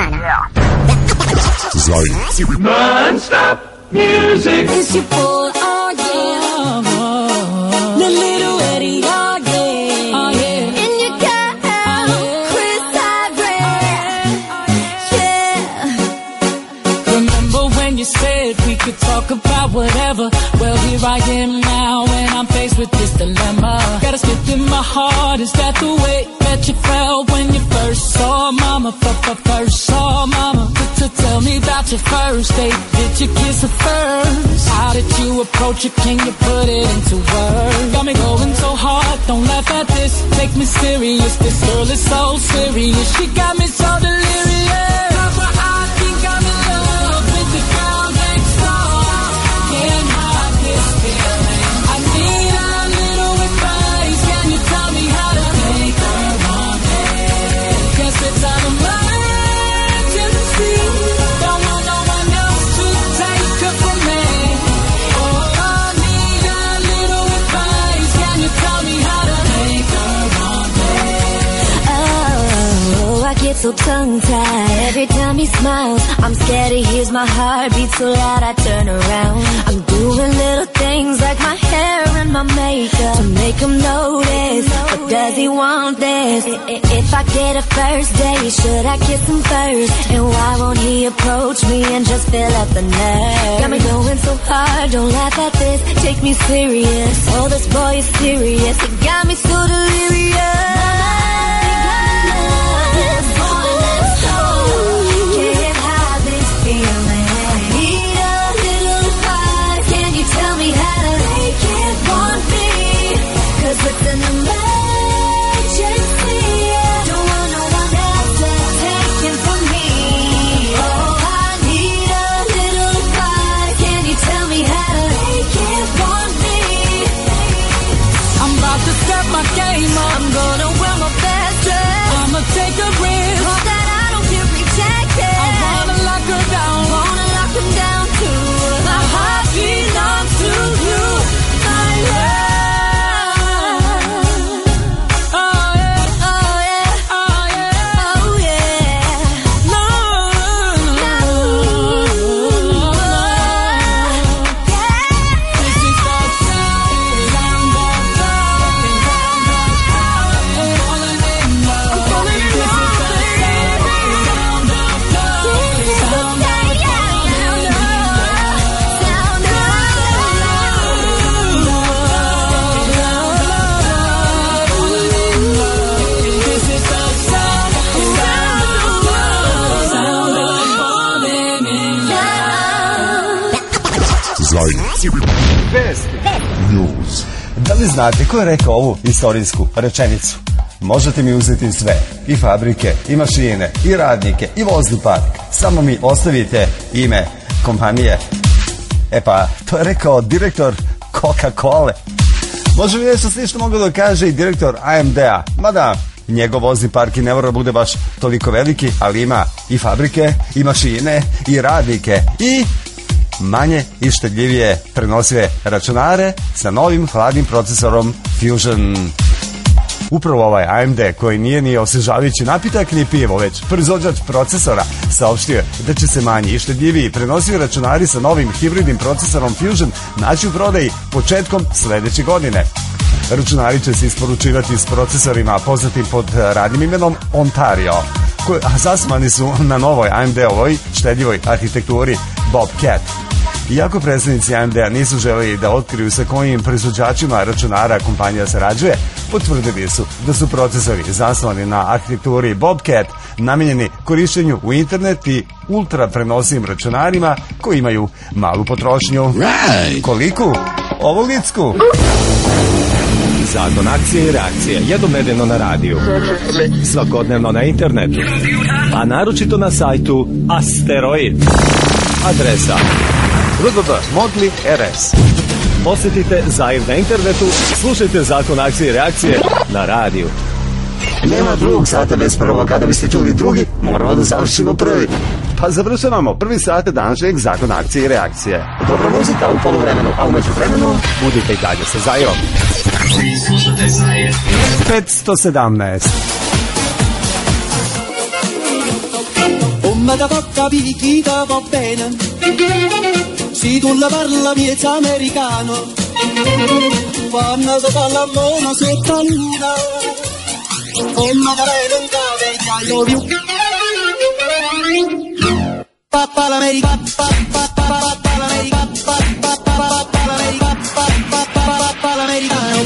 Zajec.
Non-stop music. It's your boy, oh yeah. The little Eddie, oh yeah. Oh yeah. In your girl, Chris Ivory. Yeah. Remember when you said we could talk about whatever? Well, here I am now, and I'm faced with this dilemma. Got a skip in my heart, is that the way that you felt when you first saw mama? First saw mama. Tell me about your first date. Did you kiss her first? How did you approach it? Can you put it into words? Got me going so hard, don't laugh at this. Take me serious, this girl is so serious. She got me so delirious. I think I'm in love with the girl next door. Can't hide this feeling. I need a little advice. Can you tell me how to make her want me? Guess it's out of my so tongue-tied every time he smiles. I'm scared he hears my heartbeat so loud I turn around. I'm doing little things like my hair and my makeup to make him notice. But does he want this? If I get a first date, should I kiss him first? And why won't he approach me and just fill up the nerve? Got me going so hard, don't laugh at this. Take me serious, oh this boy is serious. He got me so delirious. It's an emergency. Don't want no one else to take him from me. Oh, I need a little advice. Can you tell me how to make it want me? I'm about to step my game up. I'm gonna wear my best dress. I'ma take a risk. Hope that I don't get rejected. I wanna lock her down. Wanna lock him down too. My heart belongs to you. My love.
News. Da li znate ko je rekao ovu istorijsku rečenicu? Možete mi uzeti sve, i fabrike, i mašine, i radnike, i vozni park. Samo mi ostavite ime kompanije. E pa, to je rekao direktor Coca-Cola. Može li nešto slično mogu da kaže i direktor AMD-a? Mada, njegov vozni park i ne mora bude baš toliko veliki, ali ima i fabrike, i mašine, i radnike, i manje i štedljivije prenosive računare sa novim hladnim procesorom Fusion. Upravo ovaj AMD, koji nije ni osvežavajući napitak ni pivo, već proizvođač procesora, saopštio da će se manji i štedljiviji prenosivi računari sa novim hibridnim procesorom Fusion naći u prodaji početkom sledeće godine. Računari će se isporučivati s procesorima poznatim pod radnim imenom Ontario, a zasnovani su na novoj AMD-ovoj štedljivoj arhitekturi Bobcat. Iako predstavnici AMD-a nisu želeli da otkriju sa kojim proizvođačima računara kompanija sarađuje, potvrdili su da su procesori zasnovani na arhitekturi Bobcat namenjeni korišćenju u internet i ultra prenosivim računarima koji imaju malu potrošnju. Koliku? Ovolicku.
Zakon akcije i reakcije, jednom nedeljno na radiju, svakodnevno na internetu, a naročito na sajtu Asteroid. Adresa www.modli.rs. Posjetite Zair na internetu, slušajte Zakon akcije i reakcije na radiju.
Nema drugog sata bez prvog, kada biste čuli drugi, moramo da završimo prvi. Pa završavamo prvi sat današnjeg Zakona akcije i reakcije. Dobra muzika u poluvremenu, a umeđu vremenu
budite i dalje sa Zairom.
517.
Come da tocca picchita va bene, si tu la parla miezza americano, quando si fa la mona sotto la luna, come da bene in cave, I love you. Papa l'America, papa l'America, papa l'America, papa l'americano.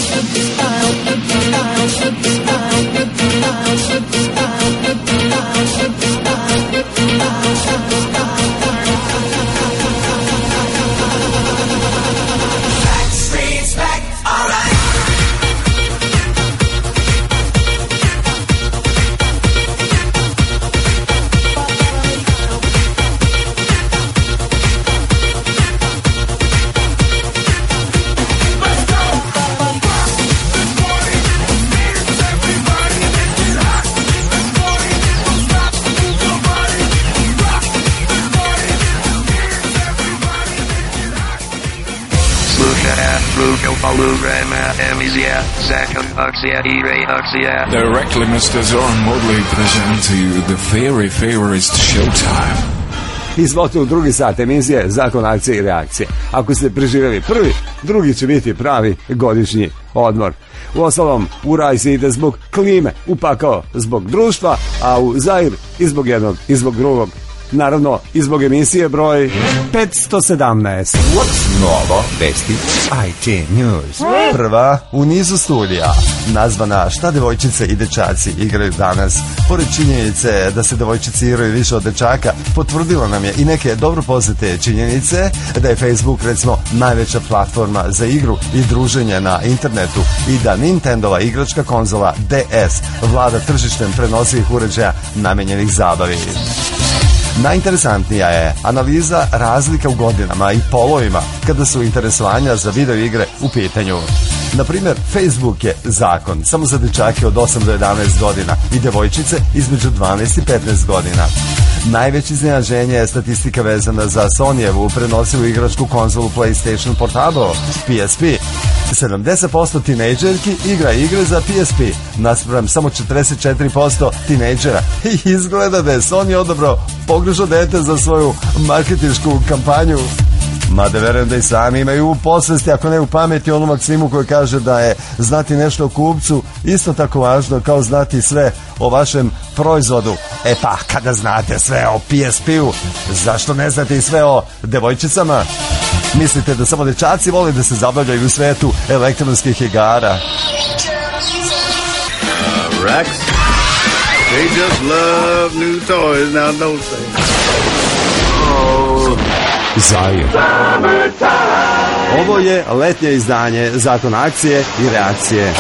Directly, Mr. Zoran Modli present to you the very favorite showtime.
Izvolite u drugi sat emisije Zakon akcije i reakcije. Ako ste preživjeli prvi, drugi će biti pravi godišnji odmor. Uostalom, u raj se ide zbog klime, u pakao zbog društva, a u Zair i zbog jednog i zbog drugog. Naravno, i zbog emisije broj 517. What's novo? Vesti IT News. Prva u nizu studija, nazvana Šta devojčice i dečaci igraju danas. Pored činjenice da se devojčice igraju više od dečaka, potvrdila nam je i neke dobro poznate činjenice da je Facebook, recimo, najveća platforma za igru i druženje na internetu i da Nintendova igračka konzola DS vlada tržištem prenosivih uređaja namenjenih zabavi. Najinteresantnija je analiza razlika u godinama i polovima kada su interesovanja za video igre u pitanju. Naprimjer, Facebook je zakon samo za dečake od 8 do 11 godina i devojčice između 12 i 15 godina. Najveće iznenađenje je statistika vezana za Sonyevu prenosivu igračku konzolu PlayStation Portable, PSP. 70% tinejdžerki igra igre za PSP, naspram samo 44% tinejdžera. I izgleda da je Sony odabrao pogrešno dete za svoju marketinšku kampanju. Mada verujem da i sami imaju u posvesti, ako ne u pameti, onu maksimu koja kaže da je znati nešto o kupcu isto tako važno kao znati sve o vašem proizvodu. E pa, kada znate sve o PSP-u, zašto ne znate i sve o devojčicama? Mislite da samo dečaci vole da se zabavljaju u svetu elektronskih igara?
Rex, they just love new toys now, don't they? Oh.
Zair. Ovo je letnje izdanje Zakon akcije i reakcije.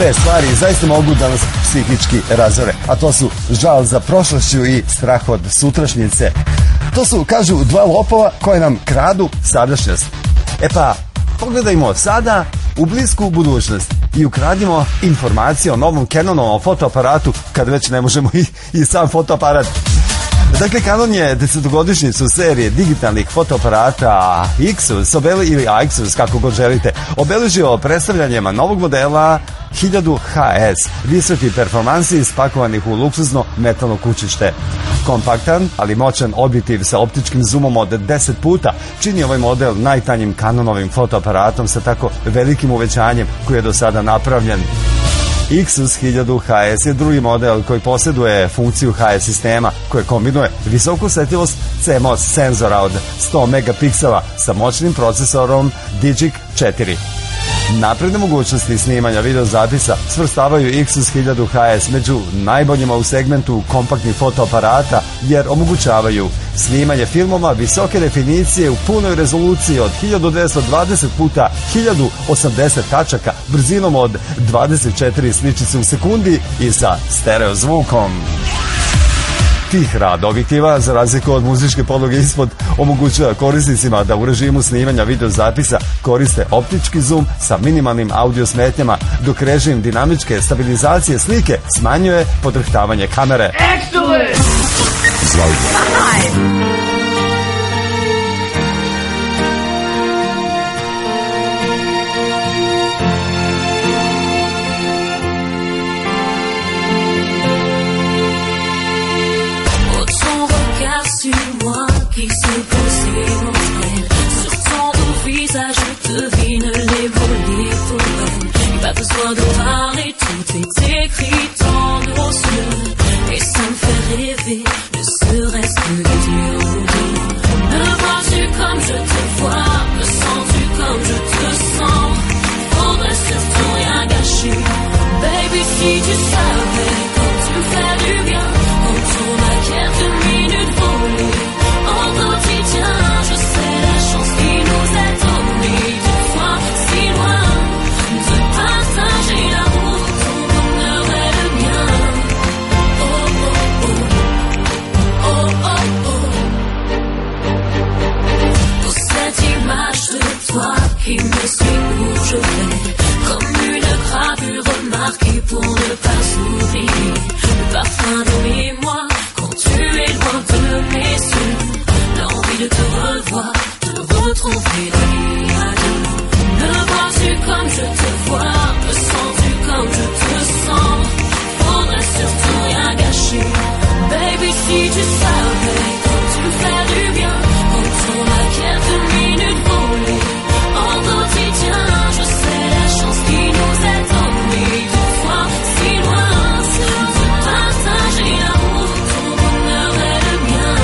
dve stvari zaista mogu da nas psihički razore, a to su žal za prošlošću i strah od sutrašnjice. To su, kažu, dva lopova koje nam kradu sadašnjost. E pa, pogledajmo sada u blisku budućnost i ukradimo informacije o novom Canonovom fotoaparatu, kad već ne možemo i sam fotoaparat. Dakle, Canon je 10-godišnjicu serije digitalnih fotoaparata Ixus, ili Ixus, kako god želite, obeležio predstavljanjem novog modela 1000 HS, visoki performansi spakovanih u luksuzno metalno kućište. Kompaktan, ali moćan objektiv sa optičkim zoomom od 10 puta čini ovaj model najtanjim Canonovim fotoaparatom sa tako velikim uvećanjem koji je do sada napravljen. Ixus 1000 HS je drugi model koji posjeduje funkciju HS sistema koje kombinuje visoku osjetljivost CMOS senzora od 100 megapiksela sa moćnim procesorom Digic 4. Napredne mogućnosti snimanja videozapisa svrstavaju Ixus 1000 HS među najboljima u segmentu kompaktnih fotoaparata jer omogućavaju snimanje filmova visoke definicije u punoj rezoluciji od 1220 puta 1080 tačaka brzinom od 24 sličice u sekundi i sa stereo zvukom. Tih rad objektiva, za razliku od muzičke podloge ispod, omogućava korisnicima da u režimu snimanja videozapisa koriste optički zoom sa minimalnim audio smetnjama, dok režim dinamičke stabilizacije slike smanjuje podrhtavanje kamere.
Excellent!
Qui s'est posé mon frère. Sur ton beau visage, je devine les volets pour elle. Pas besoin de parler, tout est écrit dans nos yeux. Et ça me fait rêver, ne serait-ce que les yeux. Me vois-tu comme je te vois, me sens-tu comme je te sens. Faudrait surtout rien gâcher. Baby, si tu savais quand tu me fais du bien, quand on a quelques minutes volées. Je sais la chance qui nous est donnée de fois si loin, de partager l'amour, ton bonheur est le mien. Oh oh oh, oh oh oh. Pour cette image de toi qui me suit où je vais, comme une gravure remarquée pour ne pas oublier le parfum de mes mois quand tu es loin de mes yeux. L'envie de te revoir, de retrouver la vie à deux. Me vois-tu comme je te vois, me sens-tu comme je te sens. Faudrait surtout rien gâcher. Baby, si tu savais quand tu me fais du bien, quand on a quelques minutes volées. En quotidien, je sais la chance qui nous est donnée de fois si loin. De partager l'amour, ton bonheur est le mien.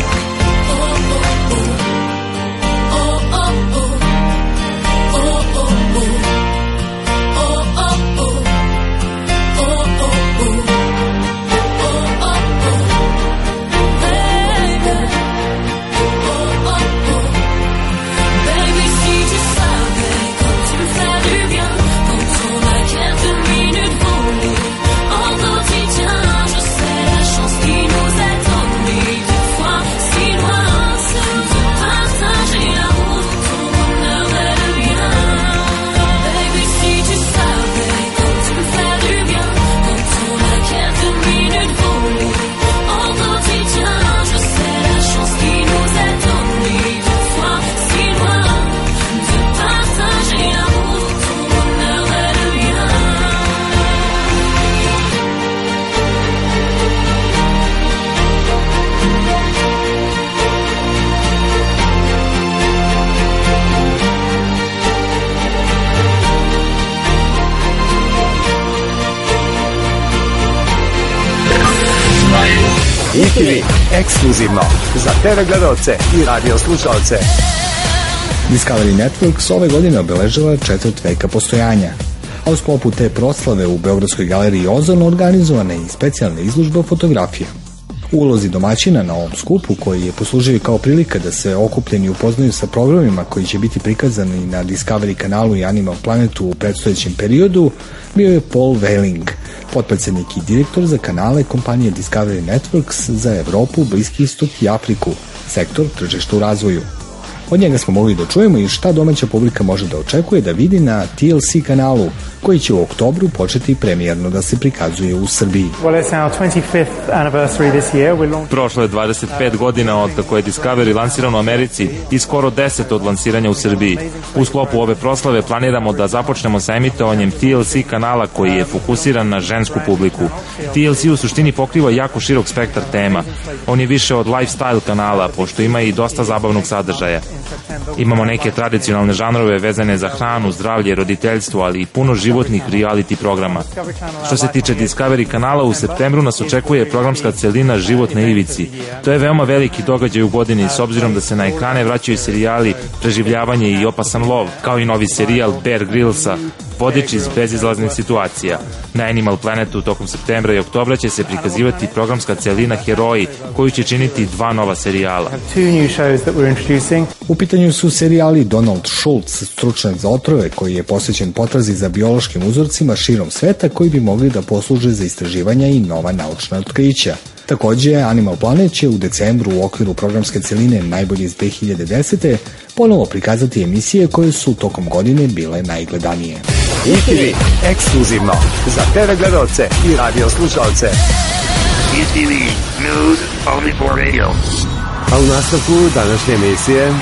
ITV ekskluzivno za TV gledalce i radio slušalce.
Discovery Networks ove godine obeležava 4 veka postojanja, a u sklopu te proslave u Beogradskoj galeriji Ozon organizovana je i specijalna izložba fotografija. U ulozi domaćina na ovom skupu, koji je poslužio kao prilika da se okupljeni upoznaju sa programima koji će biti prikazani na Discovery kanalu i Animal Planetu u predstojećem periodu, bio je Paul Welling, potpredsjednik i direktor za kanale kompanije Discovery Networks za Evropu, Bliski istok i Afriku, sektor tržišta u razvoju. Od njega smo mogli da čujemo i šta domaća publika može da očekuje da vidi na TLC kanalu, koji će u oktobru početi premijerno da se prikazuje u Srbiji.
Prošlo je 25 godina od kako je Discovery lansiran u Americi i skoro 10 od lansiranja u Srbiji. U sklopu ove proslave planiramo da započnemo sa emitovanjem TLC kanala koji je fokusiran na žensku publiku. TLC u suštini pokriva jako širok spektar tema. On je više od lifestyle kanala, pošto ima i dosta zabavnog sadržaja. Imamo neke tradicionalne žanrove vezane za hranu, zdravlje, roditeljstvo, ali i puno životnih reality programa. Što se tiče Discovery kanala, u septembru nas očekuje programska celina Život na ivici. To je veoma veliki događaj u godini, s obzirom da se na ekrane vraćaju serijali Preživljavanje i Opasan lov, kao i novi serijal Bear Grillsa, vodič iz bezizlaznih situacija. Na Animal Planetu tokom septembra i oktobra će se prikazivati programska celina Heroji, koju će činiti 2 nova serijala.
U pitanju su serijali Donald Schultz, stručnjak za otrove, koji je posvećen potrazi za biološkim uzorcima širom sveta koji bi mogli da posluže za istraživanja i nova naučna otkrića. Takođe, Animal Planet će u decembru u okviru programske celine Najbolji iz 2010. ponovo prikazati emisije koje su tokom godine bile najgledanije.
ETV, ekskluzivno za TV gledalce i radio slušalce.
ETV, news only for radio.
A u nastavku današnje emisije...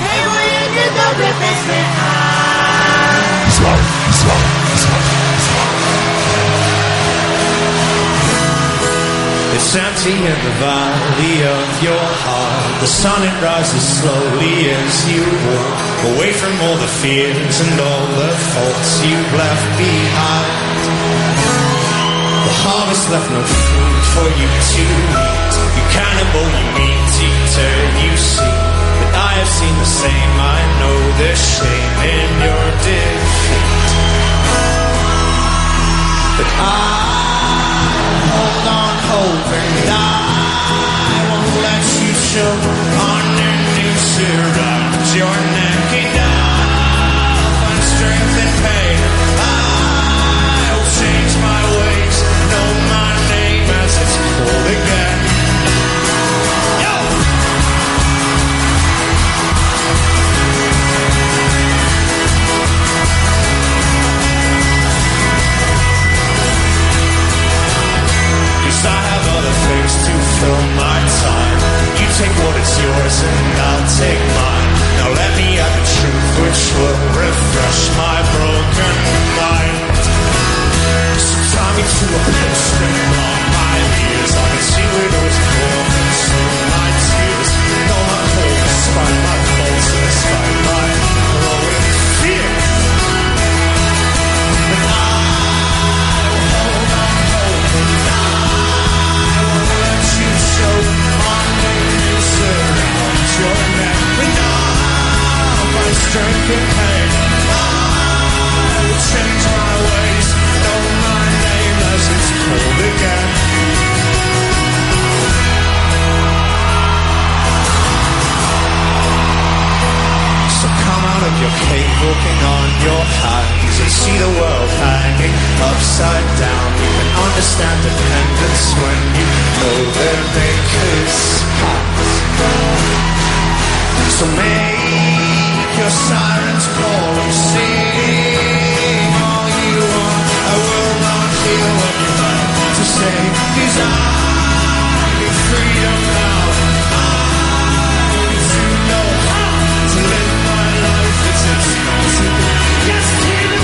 It's empty in the valley of your heart. The sun, it rises slowly as you walk away from all the fears and all the faults you've left behind. The harvest left no food for you to eat. You cannibal, you meat eater, you see. But I have seen the same, I know there's shame in your defeat. But hold on, hoping I won't let you show underneath around your neck. Enough on strength and pain. I'll change my ways, know my name as it's called again. Yo! I have other things to fill my time. You take what is yours and I'll take mine. Now let me have the truth which will refresh my broken mind. So tie me to a pinstring on my ears. I can see where those corners through my tears. Know my cold despite my faults, despite my growing fear. But I will hold on hoping strength and pain. I will change my ways, know my name as it's called again. So come out of your cave, walking on your hands, and see the world hanging upside down. You can understand dependence when you know their maker's hands. So make your sirens call and sing all you want. I will not hear what you have to say, 'cause I need freedom now. I need to know how to live my life. It's expensive. Yes, freedom.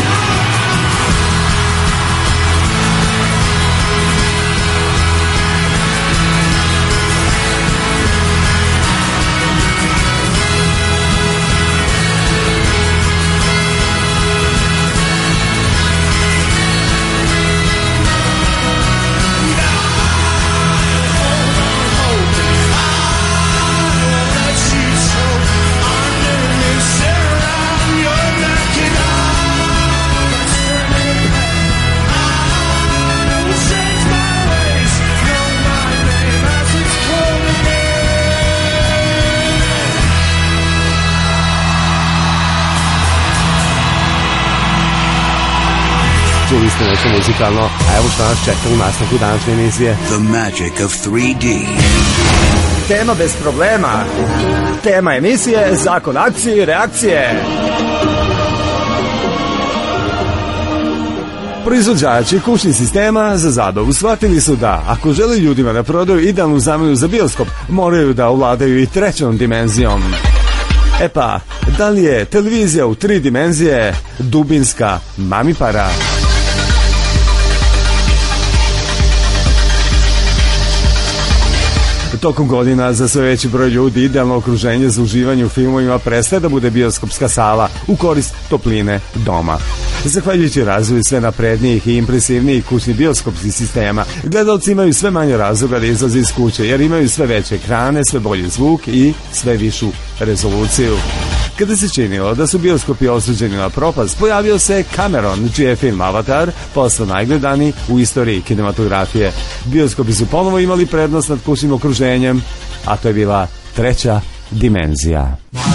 zaista nešto muzikalno, a evo što nas čeka u nastavku današnje emisije.
The magic of 3D.
Tema bez problema. Tema emisije, zakon akcije i reakcije. Proizvođači kućnih sistema za zabavu shvatili su da, ako žele ljudima da prodaju idealnu zamenu za bioskop, moraju da ovladaju i trećom dimenzijom. E pa, da li je televizija u 3 dimenzije dubinska mamipara? Tokom godina za sve veći broj ljudi idealno okruženje za uživanje u filmovima prestaje da bude bioskopska sala u korist topline doma. Zahvaljujući razvoju sve naprednijih i impresivnijih kućnih bioskopskih sistema, gledalci imaju sve manje razloga da izlaze iz kuće jer imaju sve veće ekrane, sve bolji zvuk i sve višu rezoluciju. Kada se činilo da su bioskopi osuđeni na propast, pojavio se Cameron, čiji je film Avatar postao najgledaniji u istoriji kinematografije. Bioskopi su ponovo imali prednost nad kućnim okruženjem, a to je bila treća dimenzija.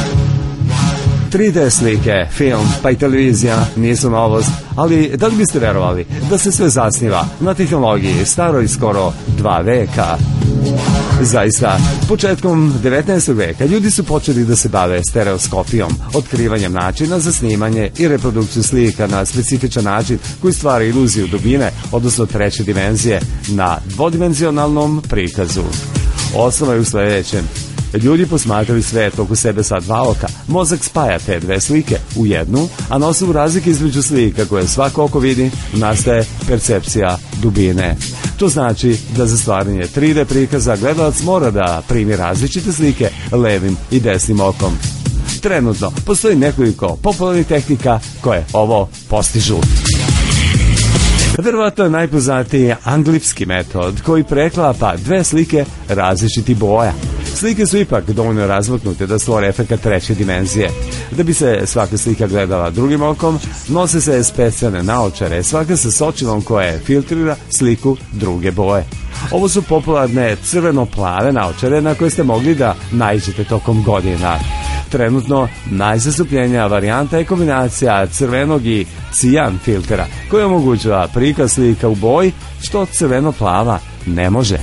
3D slike, film, pa i televizija nisu novost, ali da li biste verovali da se sve zasniva na tehnologiji staroj skoro 2 veka? Zaista, početkom 19. veka ljudi su počeli da se bave stereoskopijom, otkrivanjem načina za snimanje i reprodukciju slika na specifičan način koji stvara iluziju dubine, odnosno treće dimenzije, na dvodimenzionalnom prikazu. Osnova je u sledećem. Ljudi posmatraju svet oko sebe sa 2 oka. Mozak spaja te 2 slike u jednu, a na osnovu razlike između slika koje svako oko vidi, nastaje percepcija dubine. To znači da za stvaranje 3D prikaza gledalac mora da primi različite slike levim i desnim okom. Trenutno postoji nekoliko popularnih tehnika koje ovo postižu. Verovatno je najpoznatiji anglipski metod koji preklapa 2 slike različitih boja. Slike su ipak dovoljno razmaknute da stvore efekat treće dimenzije. Da bi se svaka slika gledala drugim okom, nose se specijalne naočare, svaka sa sočivom koje filtrira sliku druge boje. Ovo su popularne crveno-plave naočare na koje ste mogli da naiđete tokom godina. Trenutno najzastupljenija varijanta je kombinacija crvenog i cijan filtera koja omogućava prikaz slika u boji što crveno-plava ne može.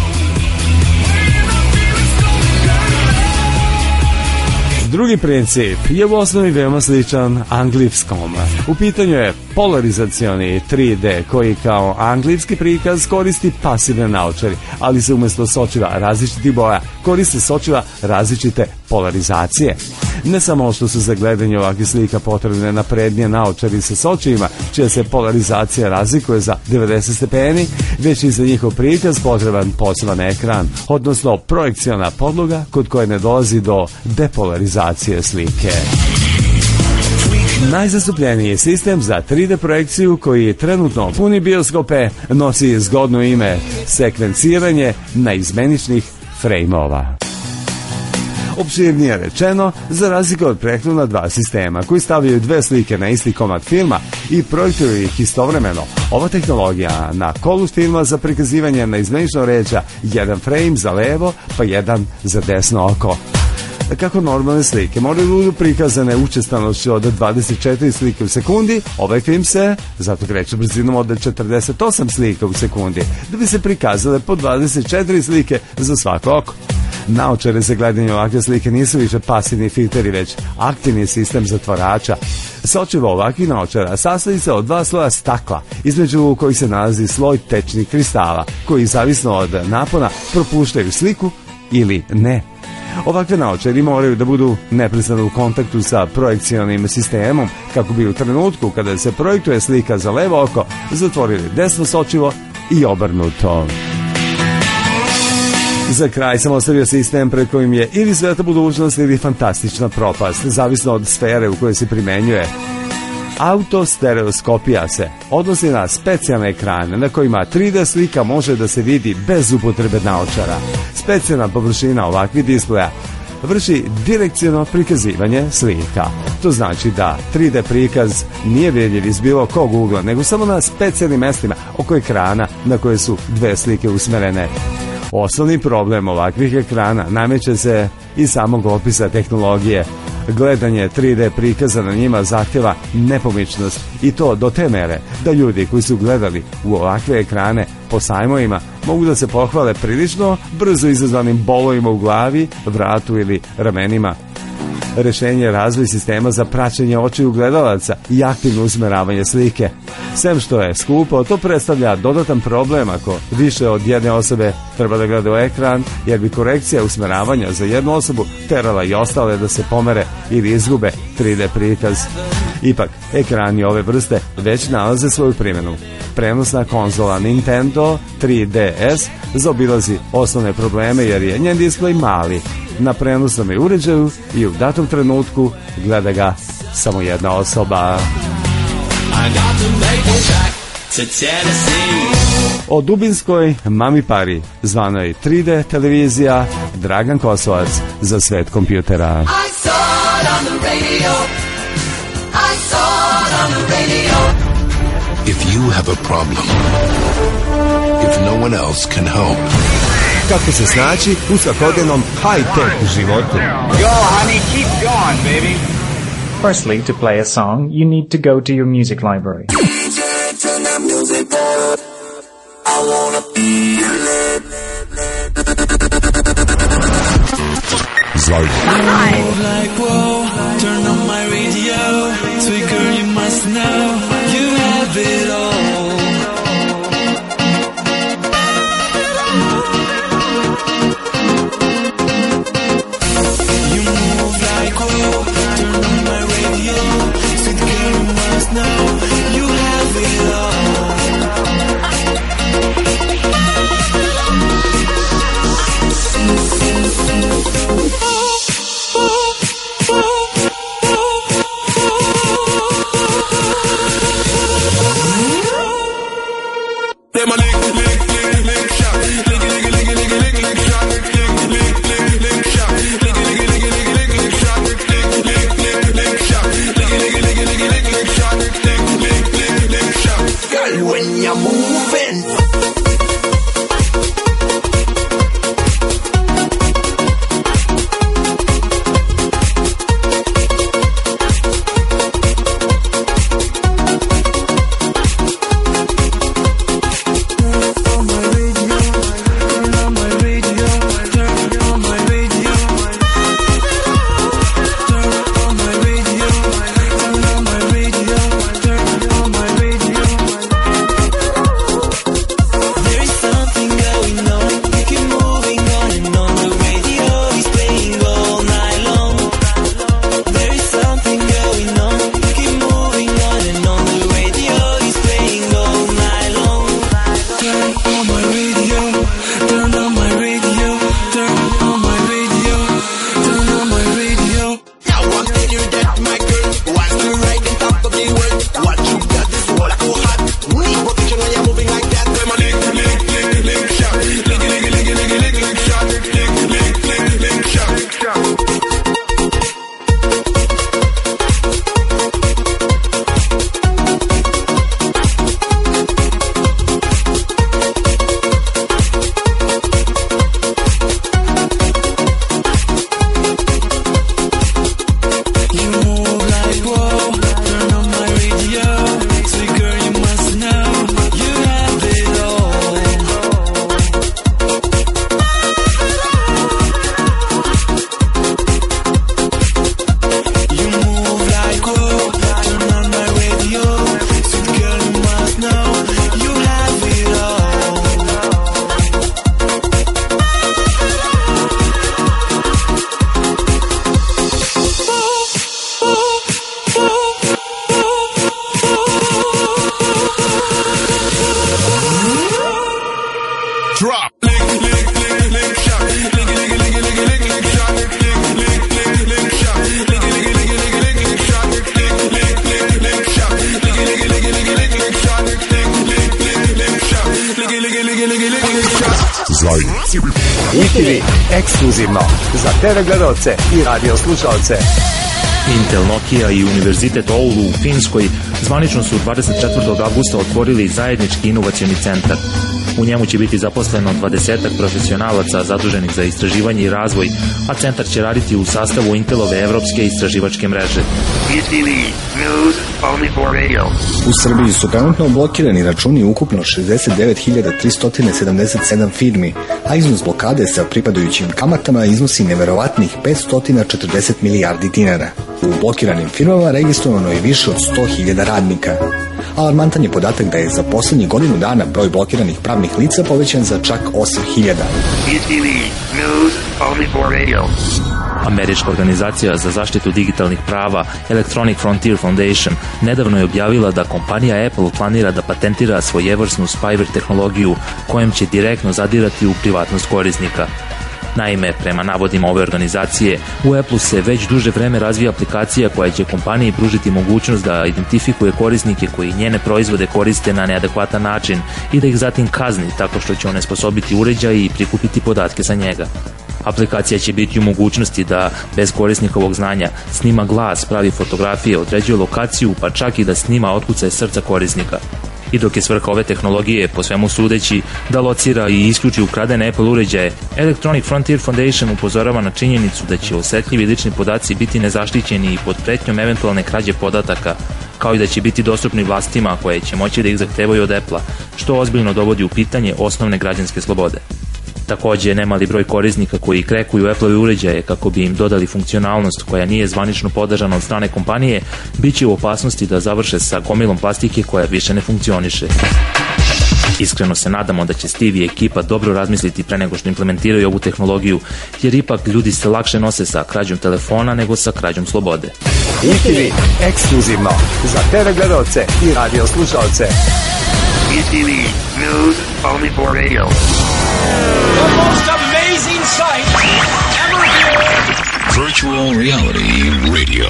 Drugi princip je u osnovi veoma sličan anglipskom. U pitanju je polarizacioni 3D koji kao anglipski prikaz koristi pasivne naočare, ali se umjesto sočiva različitih boja koriste sočiva različite polarizacije. Ne samo što su za gledanje ovakvih slika potrebne naprednije naočari sa sočivima, čija se polarizacija razlikuje za 90 stepeni, već i za njihov prikaz potreban poseban ekran, odnosno projekciona podloga kod koje ne dolazi do depolarizacije slike. Najzastupljeniji sistem za 3D projekciju koji trenutno puni bioskope nosi zgodno ime sekvenciranje naizmeničnih frejmova. Opširnije rečeno, za razliku od prethodna 2 sistema koji stavljaju 2 slike na isti komad filma i projektuju ih istovremeno, ova tehnologija na kolu filma za prikazivanje naizmenično ređa 1 frame za levo pa 1 za desno oko. Kako normalne slike moraju budu prikazane učestalošću od 24 slike u sekundi, ovaj film se zato kreće brzinom od 48 slika u sekundi, da bi se prikazale po 24 slike za svako oko. Naočare za gledanje ovakve slike nisu više pasivni filteri, već aktivni sistem zatvarača. Sočivo ovakvih naočara sastoji se od 2 sloja stakla, između kojih se nalazi sloj tečnih kristala, koji zavisno od napona propuštaju sliku ili ne. Ovakve naočari moraju da budu neprestano u kontaktu sa projekcionim sistemom, kako bi u trenutku kada se projektuje slika za levo oko zatvorili desno sočivo i obrnuto. Za kraj sam ostavio sistem pred kojim je ili svetla budućnost ili fantastična propast, zavisno od sfere u kojoj se primenjuje. Autostereoskopija se odnosi na specijalne ekrane na kojima 3D slika može da se vidi bez upotrebe naočara. Specijalna površina ovakvih displeja vrši direkciono prikazivanje slika. To znači da 3D prikaz nije vidljiv iz bilo kog ugla, nego samo na specijalnim mestima oko ekrana na koje su 2 slike usmerene. Osnovni problem ovakvih ekrana nameće se iz samog opisa tehnologije. Gledanje 3D prikaza na njima zahtjeva nepomičnost i to do te mere da ljudi koji su gledali u ovakve ekrane po sajmovima mogu da se pohvale prilično brzo izazvanim bolovima u glavi, vratu ili ramenima. Rešenje je razvoj sistema za praćenje očiju gledalaca i aktivno usmeravanje slike. Sem što je skupo, to predstavlja dodatan problem ako više od jedne osobe treba da gleda u ekran, jer bi korekcija usmeravanja za jednu osobu terala i ostale da se pomere ili izgube 3D prikaz. Ipak, ekrani ove vrste već nalaze svoju primjenu. Prenosna konzola Nintendo 3DS zaobilazi osnovne probleme jer je njen displej mali. Na prenosnom je uređaju i u datom trenutku gleda ga samo jedna osoba. O dubinskoj mami pari, zvanoj 3D televizija, Dragan Kosovac za svet kompjutera.
If you have a problem, if no one else can help.
Kako se snaći u svakodnevnom high-tech životu?
Go, honey, keep going, baby.
Firstly, to play a song, you need to go to your music library.
Like whoa, turn on my radio. Sweet girl, you must know you have it all. You move like whoa, turn on my radio. Sweet girl, you must know you have it all. When you're moving.
ITV ekskluzivno za TV gledalce i radio slušalce.
Intel, Nokia i Univerzitet Oulu u Finskoj zvanično su 24. avgusta otvorili zajednički inovacioni centar. U njemu će biti zaposleno 20 profesionalaca zaduženih za istraživanje i razvoj, a centar će raditi u sastavu Intelove evropske istraživačke mreže.
U Srbiji su trenutno blokirani računi ukupno 69.377 firmi, a iznos blokade sa pripadajućim kamatama iznosi neverovatnih 540 milijardi dinara. U blokiranim firmama registrovano je više od 100.000 radnika. Alarmantan je podatak da je za poslednjih godinu dana broj blokiranih pravnih lica povećan za čak 8.000.
Američka organizacija za zaštitu digitalnih prava Electronic Frontier Foundation nedavno je objavila da kompanija Apple planira da patentira svojevrsnu spyware tehnologiju kojom će direktno zadirati u privatnost korisnika. Naime, prema navodima ove organizacije, u Apple se već duže vreme razvija aplikacija koja će kompaniji pružiti mogućnost da identifikuje korisnike koji njene proizvode koriste na neadekvatan način i da ih zatim kazni tako što će onesposobiti uređaj i prikupiti podatke sa njega. Aplikacija će biti u mogućnosti da, bez korisnikovog znanja, snima glas, pravi fotografije, određuje lokaciju, pa čak i da snima otkucaj srca korisnika. I dok je svrha ove tehnologije, po svemu sudeći, da locira i isključi ukradene Apple uređaje, Electronic Frontier Foundation upozorava na činjenicu da će osetljivi lični podaci biti nezaštićeni i pod pretnjom eventualne krađe podataka, kao i da će biti dostupni vlastima koje će moći da ih zahtevaju od Apple-a, što ozbiljno dovodi u pitanje osnovne građanske slobode. Takođe, nemali broj korisnika koji krekuju Apple-ove uređaje kako bi im dodali funkcionalnost koja nije zvanično podržana od strane kompanije, bit će u opasnosti da završe sa gomilom plastike koja više ne funkcioniše. Iskreno se nadamo da će Steve i ekipa dobro razmisliti pre nego što implementiraju ovu tehnologiju, jer ipak ljudi se lakše nose sa krađom telefona nego sa krađom slobode.
ETV ekskluzivno za TV gledalce i radio slušalce.
ETV News only for radio.
The most amazing sight ever viewed.
Virtual reality radio.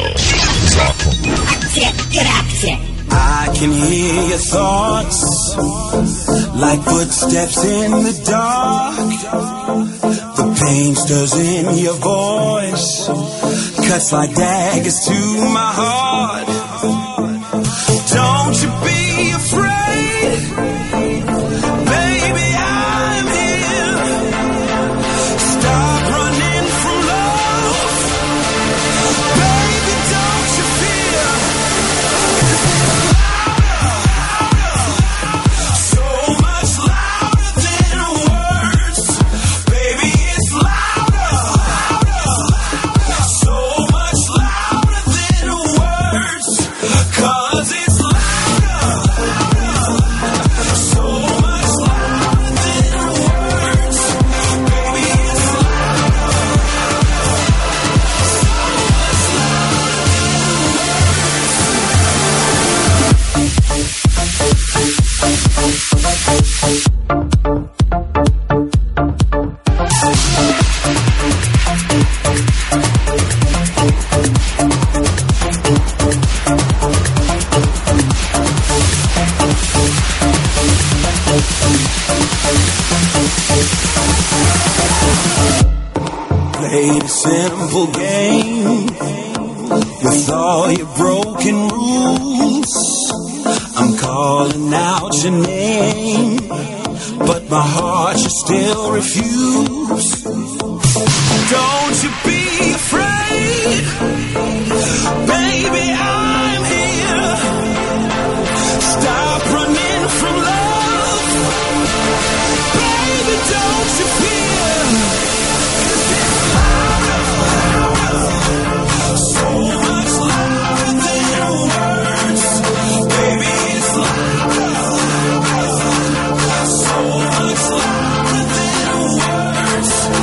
I can hear your thoughts like footsteps in the dark. The pain stirs in your voice, cuts like daggers to my heart. Don't you be afraid, baby, I'm here. Stop running from love, baby, don't you fear. So much louder than words, baby, it's louder. So much louder than words, 'cause it's played a simple game with all your broken rules. I'm calling out your name, but my heart you still refuse. Don't you be afraid, baby, I'm here. Stop running from love, baby, don't you fear. So much louder than words, baby, it's louder. So much louder than words.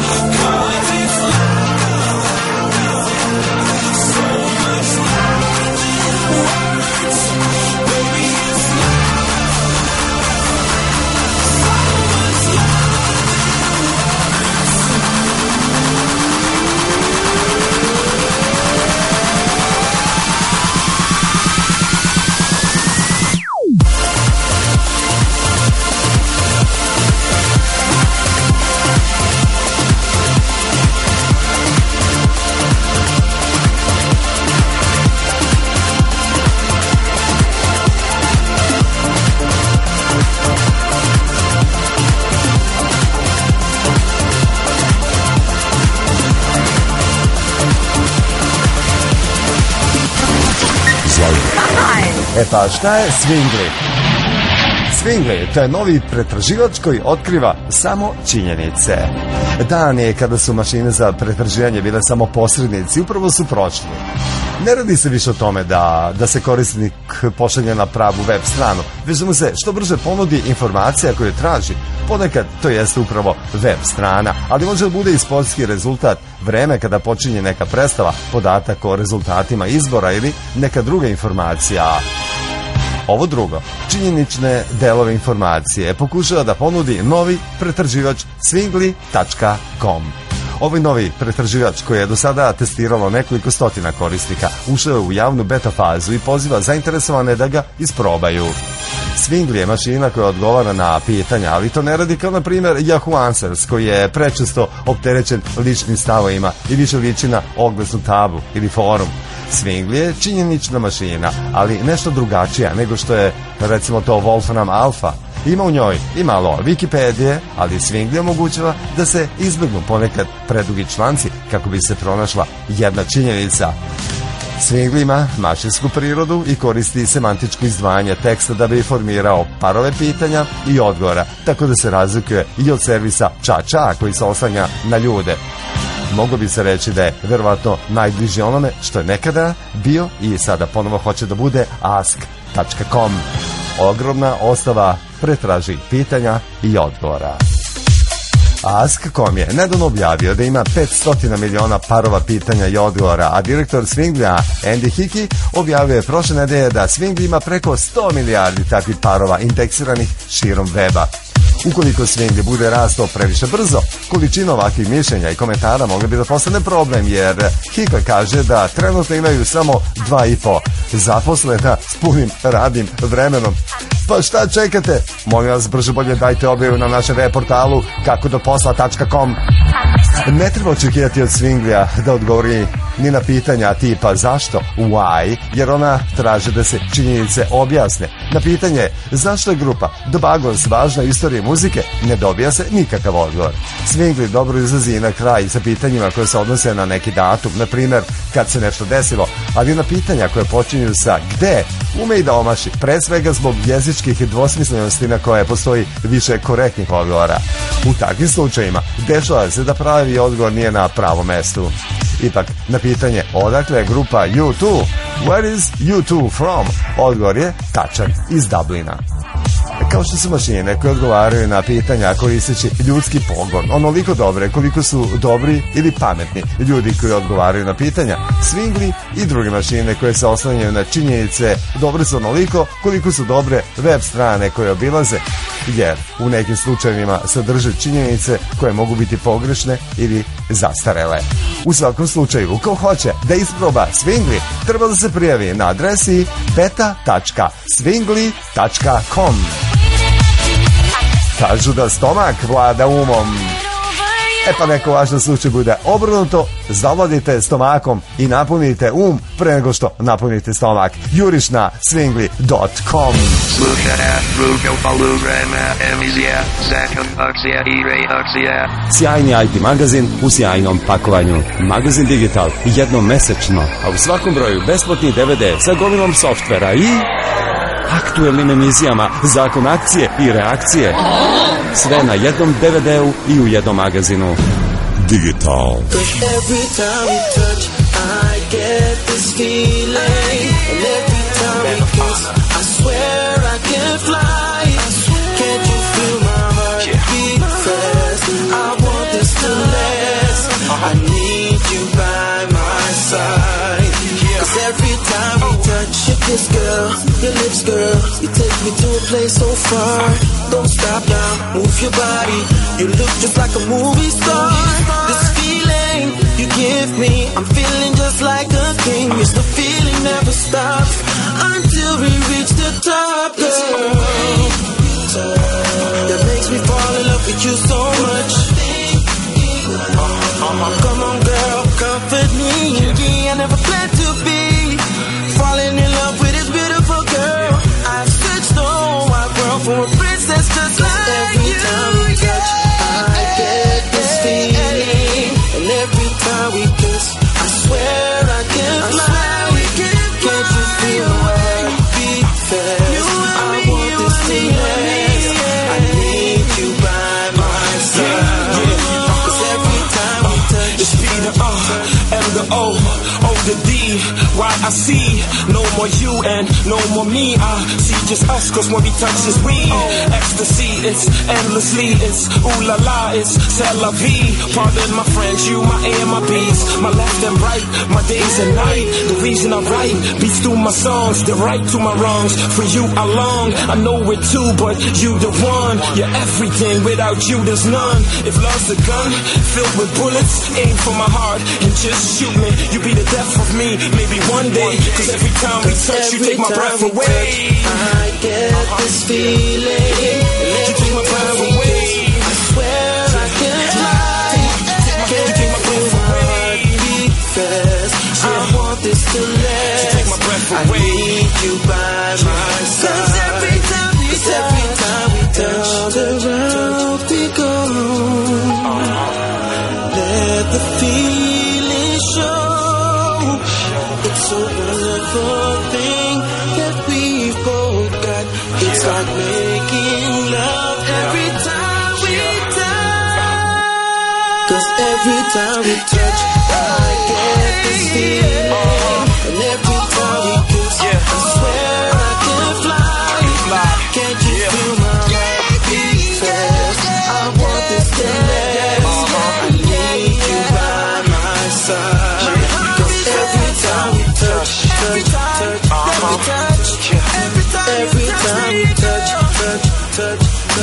E pa šta je Swingly? Swingly, to je novi pretraživač koji otkriva samo činjenice. Dan je kada su mašine za pretraživanje bile samo posrednici, upravo su prošli. Ne radi se više o tome da se korisnik pošalje na pravu web stranu, već da mu se što brže ponudi informacija koju traži. Ponekad to jeste upravo web strana, ali može da bude i sportski rezultat, vreme kada počinje neka predstava, podatak o rezultatima izbora ili neka druga informacija. Ovo drugo, činjenične delove informacije, pokušava da ponudi novi pretraživač swingly.com. Ovaj novi pretraživač koji je do sada testiralo nekoliko stotina korisnika ušao je u javnu beta fazu i poziva zainteresovane da ga isprobaju. Swingly je mašina koja odgovara na pitanja, ali to ne radi kao na primjer Yahoo Answers koji je prečesto opterećen ličnim stavovima i više liči na oglasnu tablu ili forum. Swingly je činjenična mašina, ali nešto drugačija nego što je recimo to Wolfram Alpha. Ima u njoj i malo Wikipedije, ali Swingly omogućava da se izbjegnu ponekad predugi članci kako bi se pronašla jedna činjenica. Swingly ima mašinsku prirodu i koristi semantičko izdvajanje teksta da bi formirao parove pitanja i odgovora, tako da se razlikuje i od servisa Cha-Cha koji se oslanja na ljude. Moglo bi se reći da je verovatno najbliži onome što je nekada bio i sada ponovo hoće da bude ask.com. Ogromna ostava pretraži pitanja i odgovora. Ask.com je nedavno objavio da ima 500 miliona parova pitanja i odgovora, a direktor Swinglya Andy Hickey objavio je prošle nedelje da Swingly ima preko 100 milijardi takvih parova indeksiranih širom weba. Ukoliko Swingly bude rastao previše brzo, količina ovakvih mišljenja i komentara mogla bi da postane problem, jer Hickey kaže da trenutno imaju samo 2,5 zaposlena s punim radnim vremenom. Pa šta čekate? Molim vas, brže bolje dajte objavu na našem web portalu kakodoposla.com. Ne treba očekivati od Swinglya da odgovori ni na pitanja tipa zašto, why, jer ona traže da se činjenice objasne. Na pitanje zašto je grupa The Buggles važna istorija muzike ne dobija se nikakav odgovor. Swingly dobro izlazi na kraj sa pitanjima koje se odnose na neki datum, na primjer kad se nešto desilo, ali na pitanja koje počinju sa gde ume i da omaši, pre svega zbog jezičkih dvosmislenosti na koje postoji više korektnih odgovora. U takvim slučajima dešava se da pravi odgovor nije na pravom mestu. Ipak, na pitanje odakle je grupa U2, where is U2 from, odgovor je tačan, iz Dublina. Kao što su mašine koje odgovaraju na pitanja koristeći ljudski pogon, onoliko dobre koliko su dobri ili pametni ljudi koji odgovaraju na pitanja, Swingly i druge mašine koje se oslanjaju na činjenice dobre su onoliko koliko su dobre web strane koje obilaze, jer u nekim slučajevima sadrže činjenice koje mogu biti pogrešne ili zastarele. U svakom slučaju, ko hoće da isproba Swingly, treba da se prijavi na adresi beta.swingly.com. Kažu da stomak vlada umom. E pa neko važno slučaj bude obrnuto, zavladite stomakom i napunite pre nego što napunite stomak. Juriš na swingly.com. Sjajni IT magazin u sjajnom pakovanju. Magazin Digital jednom mesečno, a u svakom broju besplatni DVD sa gomilom softvera i aktuelnim emisijama, zakon akcije i reakcije. Sve na jednom DVD-u i u jednom magazinu. Digital. This girl, your lips girl, you take me to a place so far. Don't stop now, move your body. You look just like a movie star. This feeling you give me, I'm feeling just like a king. Yes, the feeling never stops until we reach the top, girl. That makes me fall in love with you so much. Come on girl, comfort me. I never planned to be falling in love with this beautiful girl. I've searched the whole wide world for a princess just like you. Every time we touch, I get this feeling. And every time we kiss, I swear I can fly. Can't you feel the heartbeat
I see no more you and no more me. I see just us, cause when we touch is we. Ecstasy, it's endlessly, it's ooh la la, it's c'est la vie. Pardon my French, you my A and my B's, my left and right, my days and night. The reason I write beats through my songs, the right to my wrongs. For you I long, I know it too, but you the one. You're everything, without you there's none. If love's a gun, filled with bullets, aim for my heart and just shoot me. You be the death of me, maybe one day. Cause every time we touch, you take my breath away.
I get this feeling,
you take my breath away.
I swear I can fly. Can't take my breath away. I want this to last.
Take my breath
I
away.
need you by my side. Cause every time we touch, around we go. Let the feeling show. It's a wonderful thing that we've both got. It's like making love every time we touch. Cause every time we touch, I get this feeling. And every time we kiss, I swear I can fly. Can't you feel my heart beat fast? I want this to last. I need you by my side. Cause every time we touch, every time we touch,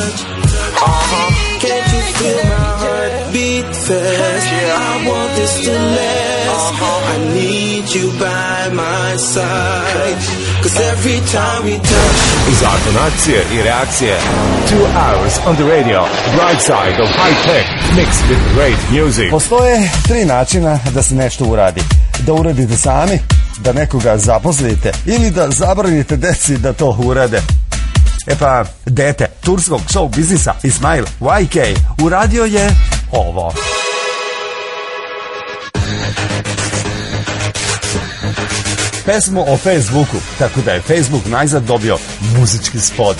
can't you feel my heart beat fast? I want this to last. I need you by my side. Cause every time we touch.
Zakon akcije i reakcije. 2 hours on the radio. Bright side of high tech mixed with great music.
Postoje 3 načina da se nešto uradi. Da uradite sami, da nekoga zaposlite ili da zabranite deci da to urade. E pa, dete turskog show biznisa Ismail YK uradio je ovo. Pesmu o Facebooku, tako da je Facebook najzad dobio muzički spot.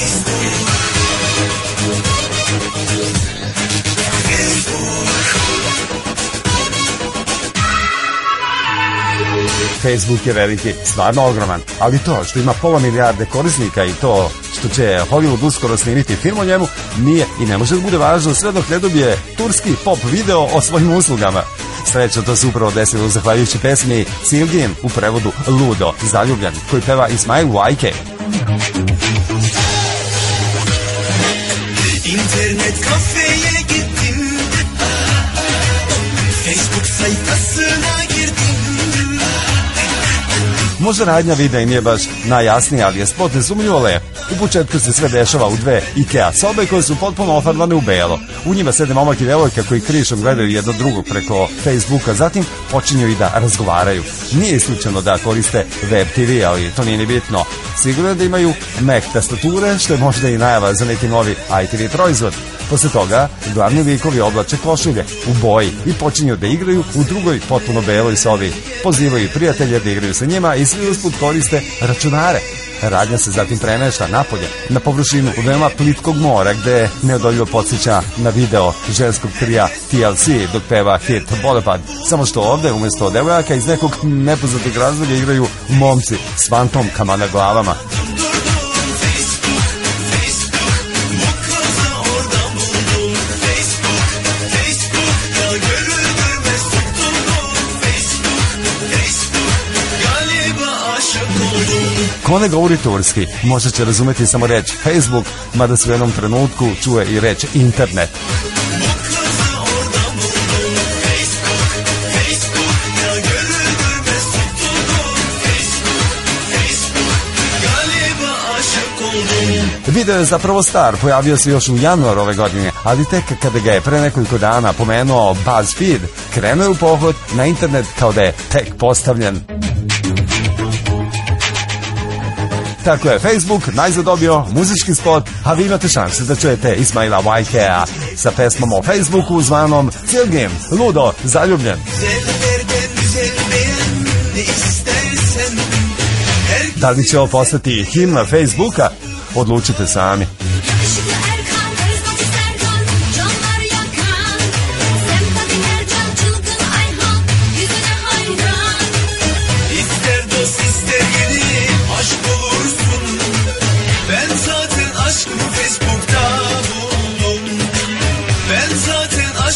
Facebook je veliki, stvarno ogroman, ali to što ima pola milijarde korisnika i to što će Hollywood uskoro snimiti film o njemu nije i ne može da bude važno sve dok ne dobije turski pop video o svojim uslugama. Srećno, to se upravo desilo zahvaljujući pesmi Silgin, u prevodu Ludo, zaljubljen, koji peva Ismail YK.
İnternet kafeye gittim, Facebook sayfasına girdim.
Možda radnja videa i nije baš najjasnija, ali je spot nesumnjivo lep. U početku se sve dešava u 2 IKEA sobe koje su potpuno ofarbane u belo. U njima sede momak i devojka koji krišom gledaju jedno drugog preko Facebooka, zatim počinju i da razgovaraju. Nije isključeno da koriste web TV, ali to nije ni bitno. Sigurno je da imaju Mac tastature, što je možda i najava za neki novi ITV proizvod. Posle toga, glavni likovi oblače košulje u boji i počinju da igraju u drugoj potpuno beloj sobi. Pozivaju prijatelje da igraju sa njima i svi usput koriste računare. Radnja se zatim premešta napolje, na površinu veoma plitkog mora, gde neodoljivo podsjeća na video ženskog trija TLC dok peva hit Boulevard. Samo što ovde, umjesto devojaka, iz nekog nepoznatog razloga igraju momci s fantomkama na glavama. Ko ne govori turski, možda će razumeti samo reč Facebook, mada se u jednom trenutku čuje i reč internet. Video je zapravo star, pojavio se još u januaru ove godine, ali tek kada ga je pre nekoliko dana pomenuo BuzzFeed, krenuo je u pohod na internet kao da je tek postavljen. Tako je, Facebook najzad dobio muzički spot, a vi imate šanse da čujete Ismaila YK-a sa pesmom o Facebooku zvanom Silgin, Ludo, zaljubljen. Da li će ovo postati himna Facebooka? Odlučite sami.
İster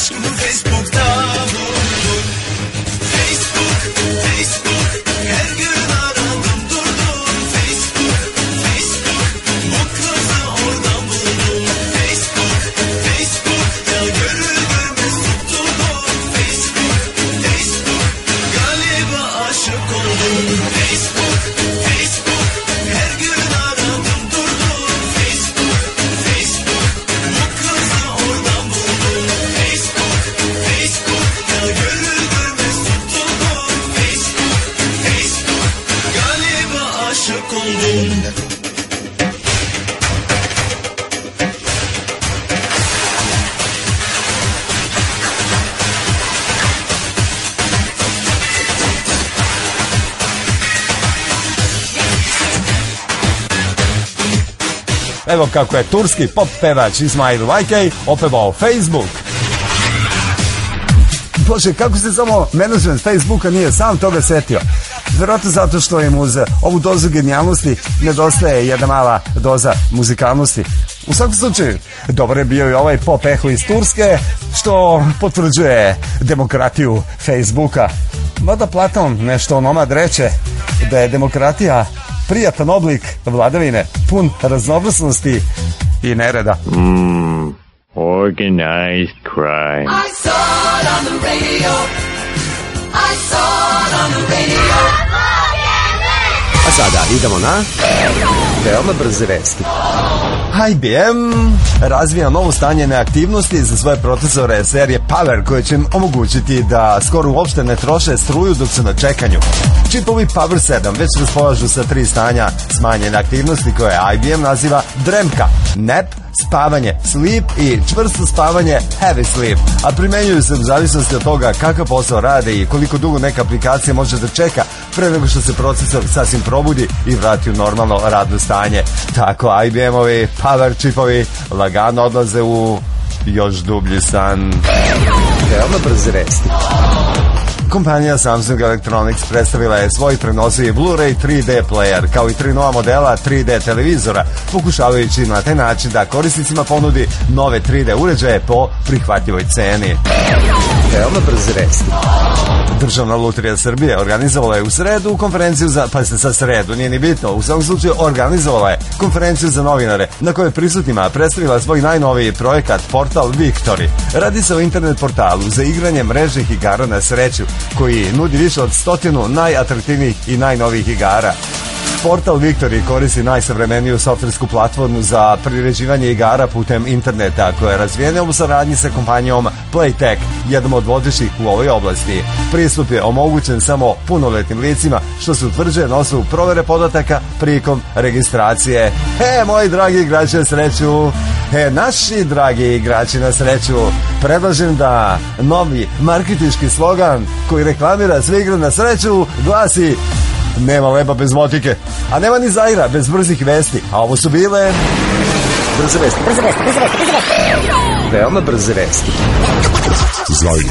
aşkımı Facebook'ta buldum. Facebook, Facebook, her gün aradım durdum. Facebook, Facebook, bu kızı oradan buldum. Facebook, Facebook, ya görür görmez tutuldum. Facebook, Facebook, galiba aşık oldum. Facebook, Facebook, her gün aradım durdum. Facebook, Facebook, bu kızı oradan buldum. Facebook, Facebook, ya görür görmez tutuldum. Facebook, Facebook, galiba aşık oldum.
Evo kako je turski pop pevač Ismail Vajkej opevao Facebook. Bože, kako se samo menadžment Facebooka nije sam toga setio? Vjerojatno zato što im uz ovu dozu genijalnosti nedostaje jedna mala doza muzikalnosti. U svakom slučaju, dobar je bio i ovaj pop eho iz Turske, što potvrđuje demokratiju Facebooka. Mada Platon nešto onomad reče da je demokratija prijatan oblik vladavine, pun raznovrsnosti i nereda.
Organized crime.
I saw it on the radio. I saw it on the radio.
A sada idemo na veoma brze vesti.
IBM razvija novo stanje neaktivnosti za svoje procesore serije Power koje će im omogućiti da skoro uopšte ne troše struju dok su na čekanju. Čipovi Power 7 već raspolažu sa 3 stanja smanjene aktivnosti koje IBM naziva dremka, nap, spavanje, sleep i čvrsto spavanje, heavy sleep, a primenjuju se u zavisnosti od toga kakav posao rade i koliko dugo neka aplikacija može da čeka pre nego što se procesor sasvim probudi i vrati u normalno radno stanje. Tako IBM-ovi Power čipovi lagano odlaze u još dublji san.
Veoma brze vesti.
Kompanija Samsung Electronics predstavila je svoj prenosivi Blu-ray 3D player, kao i 3 nova modela 3D televizora, pokušavajući na taj način da korisnicima ponudi nove 3D uređaje po prihvatljivoj ceni.
Veoma brze vesti.
Državna lutrija Srbije organizovala je u sredu konferenciju za, pa se sa sredu, nije ni bitno, u svakom slučaju organizovala je konferenciju za novinare na kojoj prisutnima predstavila svoj najnoviji projekat Portal Victory. Radi se o internet portalu za igranje mrežnih igara na sreću koji nudi više od 100 najatraktivnijih i najnovijih igara. Portal Victory koristi najsavremeniju softversku platformu za priređivanje igara putem interneta koja je razvijena u saradnji sa kompanijom Playtech, jednom od vodećih u ovoj oblasti. Pristup je omogućen samo punoletnim licima, što se utvrđuje na osnovu provere podataka prilikom registracije. Moji dragi igrači na sreću, naši dragi igrači na sreću, predlažem da novi marketinški slogan koji reklamira sve igre na sreću glasi: nema leba bez motike, a nema ni Zaira bez brzih vesti. A ovo su bile
brze vesti. Brze vesti, brze vesti, brze vesti. Veoma brze vesti.
Zair.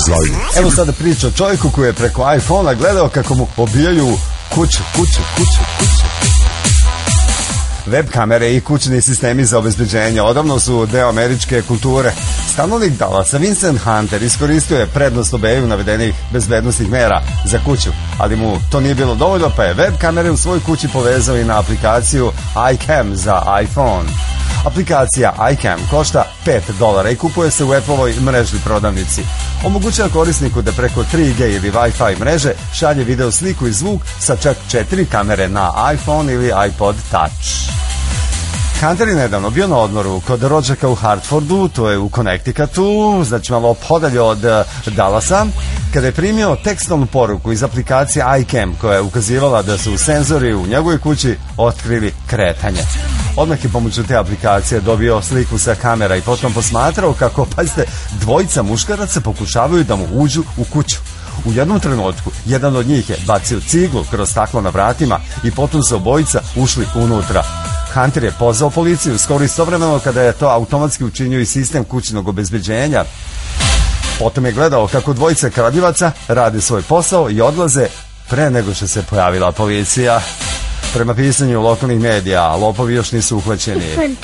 Evo sada priča o čovjeku koji je preko iPhone-a gledao kako mu obijaju kuće. Web kamere i kućni sistemi za obezbeđenje odavno su deo američke kulture. Stanovnik Dallasa Vincent Hunter iskoristio je prednost obeju navedenih bezbednostnih mera za kuću, ali mu to nije bilo dovoljno, pa je web kamere u svojoj kući povezao i na aplikaciju iCam za iPhone. Aplikacija iCam košta $5 i kupuje se u Apple-ovoj mrežnoj prodavnici. Omogućava korisniku da preko 3G ili Wi-Fi mreže šalje video, sliku i zvuk sa čak 4 kamere na iPhone ili iPod Touch. Hunter je nedavno bio na odmoru kod rođaka u Hartfordu, to je u Connecticutu, znači malo podalje od Dallasa, kada je primio tekstovnu poruku iz aplikacije iCam koja je ukazivala da su senzori u njegovoj kući otkrili kretanje. Odmah je pomoću te aplikacije dobio sliku sa kamera i potom posmatrao kako, pazite, dvojica muškaraca pokušavaju da mu uđu u kuću. U jednom trenutku jedan od njih je bacio ciglu kroz staklo na vratima i potom su obojica ušli unutra. Hunter je pozvao policiju skoro istovremeno kada je to automatski učinio i sistem kućnog obezbeđenja. Potom je gledao kako dvojica kradljivaca rade svoj posao i odlaze pre nego što se pojavila policija. Prema pisanju lokalnih medija, lopovi još nisu uhvaćeni.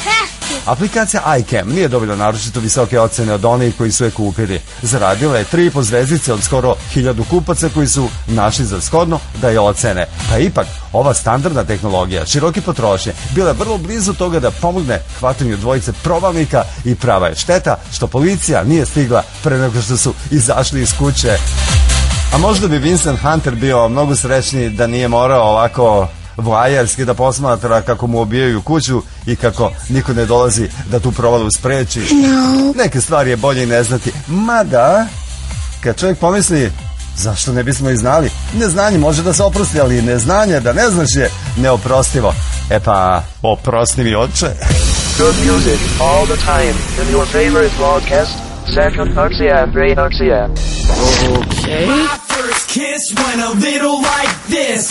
Aplikacija iCam nije dobila naročito visoke ocene od onih koji su je kupili. Zaradila je 3,5 zvezdice od skoro 1000 kupaca koji su našli za shodno da je ocene. Pa ipak, ova standardna tehnologija široke potrošnje bila je vrlo blizu toga da pomogne hvatanju dvojice provalnika i prava je šteta što policija nije stigla pre nego što su izašli iz kuće. A možda bi Vincent Hunter bio mnogo srećniji da nije morao ovako voajerski da posmatra kako mu obijaju kuću i kako niko ne dolazi da tu provalu spreči. Neke stvari je bolje i ne znati. Mada, kad čovjek pomisli, zašto ne bismo i znali? Neznanje može da se oprosti, ali neznanje da ne znaš je neoprostivo. E pa, oprosti mi, oče.
Good music all the time in your favorite broadcast. Second Oxia and Ray Oxia.
Okay. My first kiss went a little like this.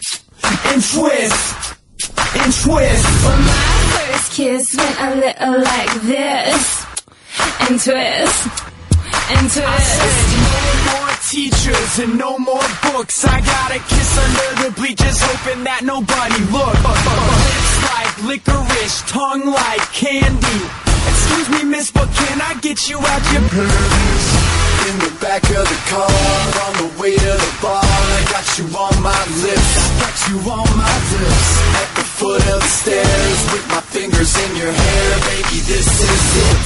And twist, and twist.
Well, my first kiss went a little like this. And twist, and twist.
I said no more teachers and no more books. I got a kiss under the bleachers, hoping that nobody looked. Lips like licorice, tongue like candy. Excuse me, miss, but can I get you out your purse?
In the back of the car, on the way to the bar, I got you on my lips, got you on my lips. At the foot of the stairs, with my fingers in your hair, baby, this is it.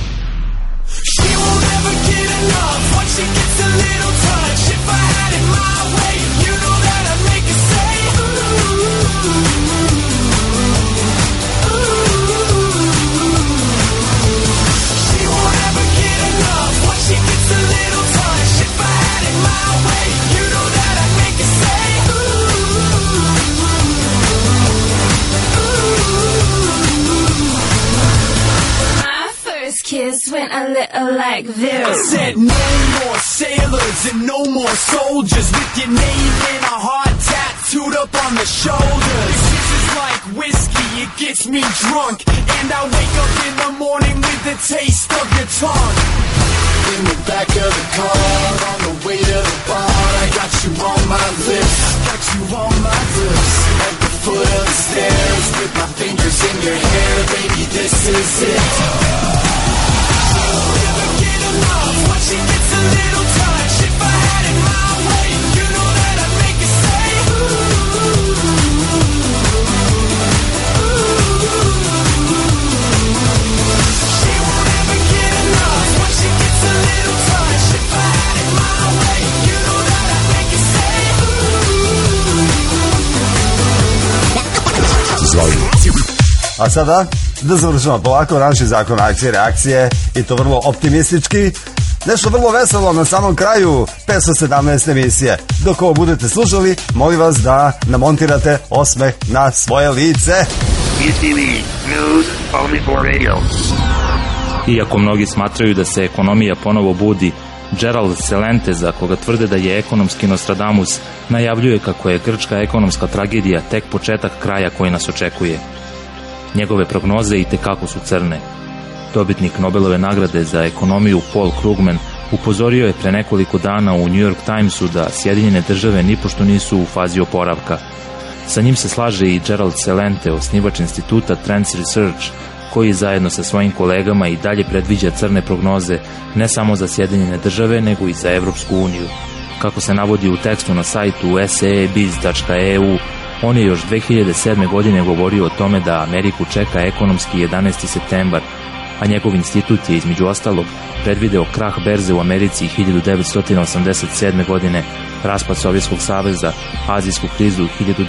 She won't ever get enough once she gets a little touch. If I had it my way, you know that I'd make her say, ooh. She gets a little touch. If I had it my way, you know that I'd make her say, ooh.
My first kiss went a little like this.
I said no more sailors and no more soldiers with your name in a heart tattooed up on the shoulders. This is like whiskey, it gets me drunk, and I wake up in the morning with the taste of your tongue.
In the back of the car, on the way to the bar, I got you on my lips, got you on my lips. At the foot of the stairs, with my fingers in your hair, baby, this is it.
She'll never get enough once she gets a little touch. If I had it my way, you know that I'd make her say, ooh. She won't ever get enough once she gets a little touch. If I had it my way, you know that I'd make her say, ooh.
A sada da završimo polako naši zakon akcije i reakcije i to vrlo optimistički. Nešto vrlo veselo na samom kraju 517 emisije. Dok ovo budete slušali, molim vas da namontirate osmeh na svoje lice.
ETV News only for radio.
Iako mnogi smatraju da se ekonomija ponovo budi, Gerald Celente, za koga tvrde da je ekonomski Nostradamus, najavljuje kako je grčka ekonomska tragedija tek početak kraja koji nas očekuje. Njegove prognoze i tekako su crne. Dobitnik Nobelove nagrade za ekonomiju Paul Krugman Upozorio je pre nekoliko dana u New York Timesu da Sjedinjene države nipošto nisu u fazi oporavka. Sa njim se slaže i Gerald Celente, osnivač instituta Trends Research, koji zajedno sa svojim kolegama i dalje predviđa crne prognoze ne samo za Sjedinjene države, nego i za Evropsku uniju. Kako se navodi u tekstu na sajtu seebiz.eu, on je još 2007. godine govorio o tome da Ameriku čeka ekonomski 11. septembar, a njegov institut je između ostalog predvideo krah berze u Americi 1987. godine, raspad Sovjetskog saveza, azijsku krizu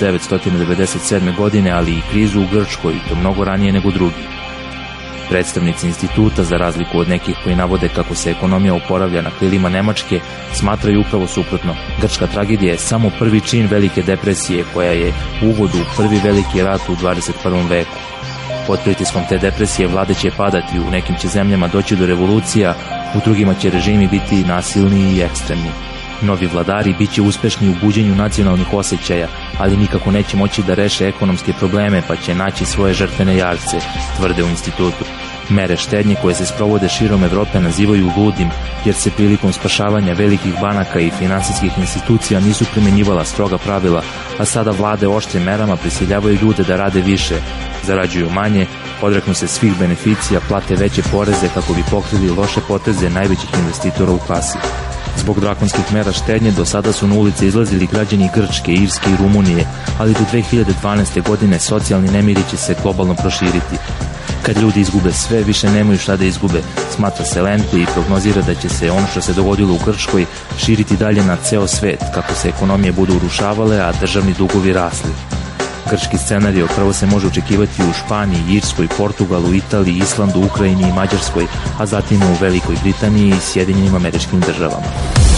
1997. godine, ali i krizu u Grčkoj, i to mnogo ranije nego drugi. Predstavnici instituta, za razliku od nekih koji navode kako se ekonomija oporavlja na krilima Nemačke, smatraju upravo suprotno. Grčka tragedija je samo prvi čin velike depresije, koja je uvod u prvi veliki rat u 21. veku. Pod pritiskom te depresije vlade će padati, u nekim će zemljama doći do revolucija, u drugima će režimi biti nasilni i ekstremni. Novi vladari bit će uspešni u buđenju nacionalnih osjećaja, ali nikako neće moći da reše ekonomske probleme, pa će naći svoje žrtvene jarce, tvrde u institutu. Mere štednje koje se sprovode širom Evrope nazivaju ludim, jer se prilikom spašavanja velikih banaka i finansijskih institucija nisu primenjivala stroga pravila, a sada vlade oštrim merama prisiljavaju ljude da rade više, zarađuju manje, odreknu se svih beneficija, plate veće poreze kako bi pokrili loše poteze najvećih investitora u kasi. Zbog drakonskih mera štednje do sada su na ulice izlazili građani Grčke, Irske i Rumunije, ali do 2012. godine socijalni nemiri će se globalno proširiti. Kad ljudi izgube sve, više nemaju šta da izgube, smatra Celente i prognozira da će se ono što se dogodilo u Grčkoj širiti dalje na ceo svet, kako se ekonomije budu urušavale, a državni dugovi rasli. Grčki scenario prvo se može očekivati u Španiji, Irskoj, Portugalu, Italiji, Islandu, Ukrajini i Mađarskoj, a zatim u Velikoj Britaniji i Sjedinjenim Američkim Državama.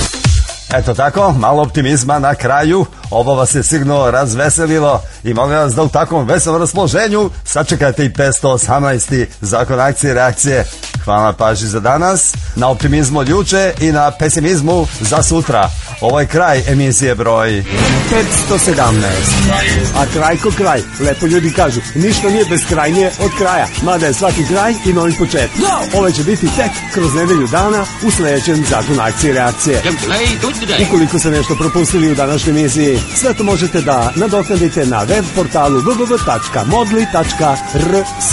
Eto tako, malo optimizma na kraju, ovo vas je sigurno razveselilo i molim vas da u takvom veselom raspoloženju sačekate i 518. zakon akcije i reakcije. Hvala na pažnji za danas, na optimizmu od juče i na pesimizmu za sutra. Ovo je kraj emisije broj
517. A kraj ko kraj, lepo ljudi kažu, ništa nije beskrajnije od kraja, mada je svaki kraj i novi početak. Ovo će biti tek kroz nedelju dana u sledećem zakonu akcije i reakcije. Ukoliko ste nešto propustili u današnjoj emisiji, sve to možete da nadoknadite na web portalu www.modli.rs.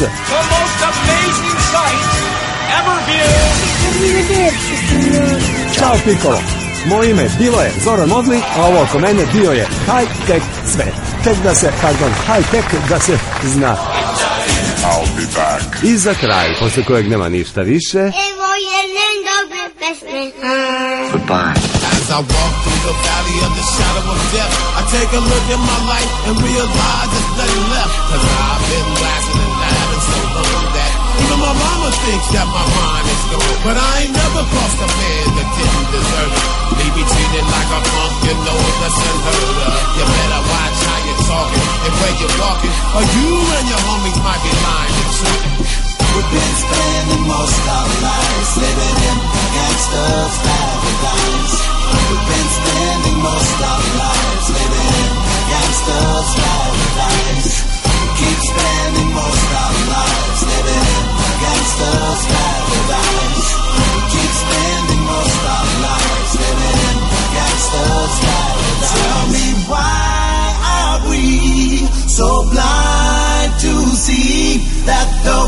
Ćao Pikolo, moje ime bilo je Zoran Modli, a ovo oko mene bio je High Tech Svet. High Tech da se zna.
I'll be back.
I za kraj, posle kojeg nema ništa više.
Evo jedne dobre pesme.
Goodbye.
As I walk through the valley of the shadow of death, I take a look at my life and realize there's nothing left. Cause I've been laughing and laughing so long that even my mama thinks that my mind is gone. But I ain't never crossed a man that didn't deserve it. Me be treated like a punk, you know that's unheard of. You better watch how you're talking and where you're walking, or you and your homies might be lying to truth.
We've been spending most of our lives living in gangsters' paradise. We've been spending most of our lives living in gangsters' paradise. We keep spending most of our lives living in gangsters' paradise. We keep spending most of our lives living in gangsters' paradise. Tell me why are we so blind to see that though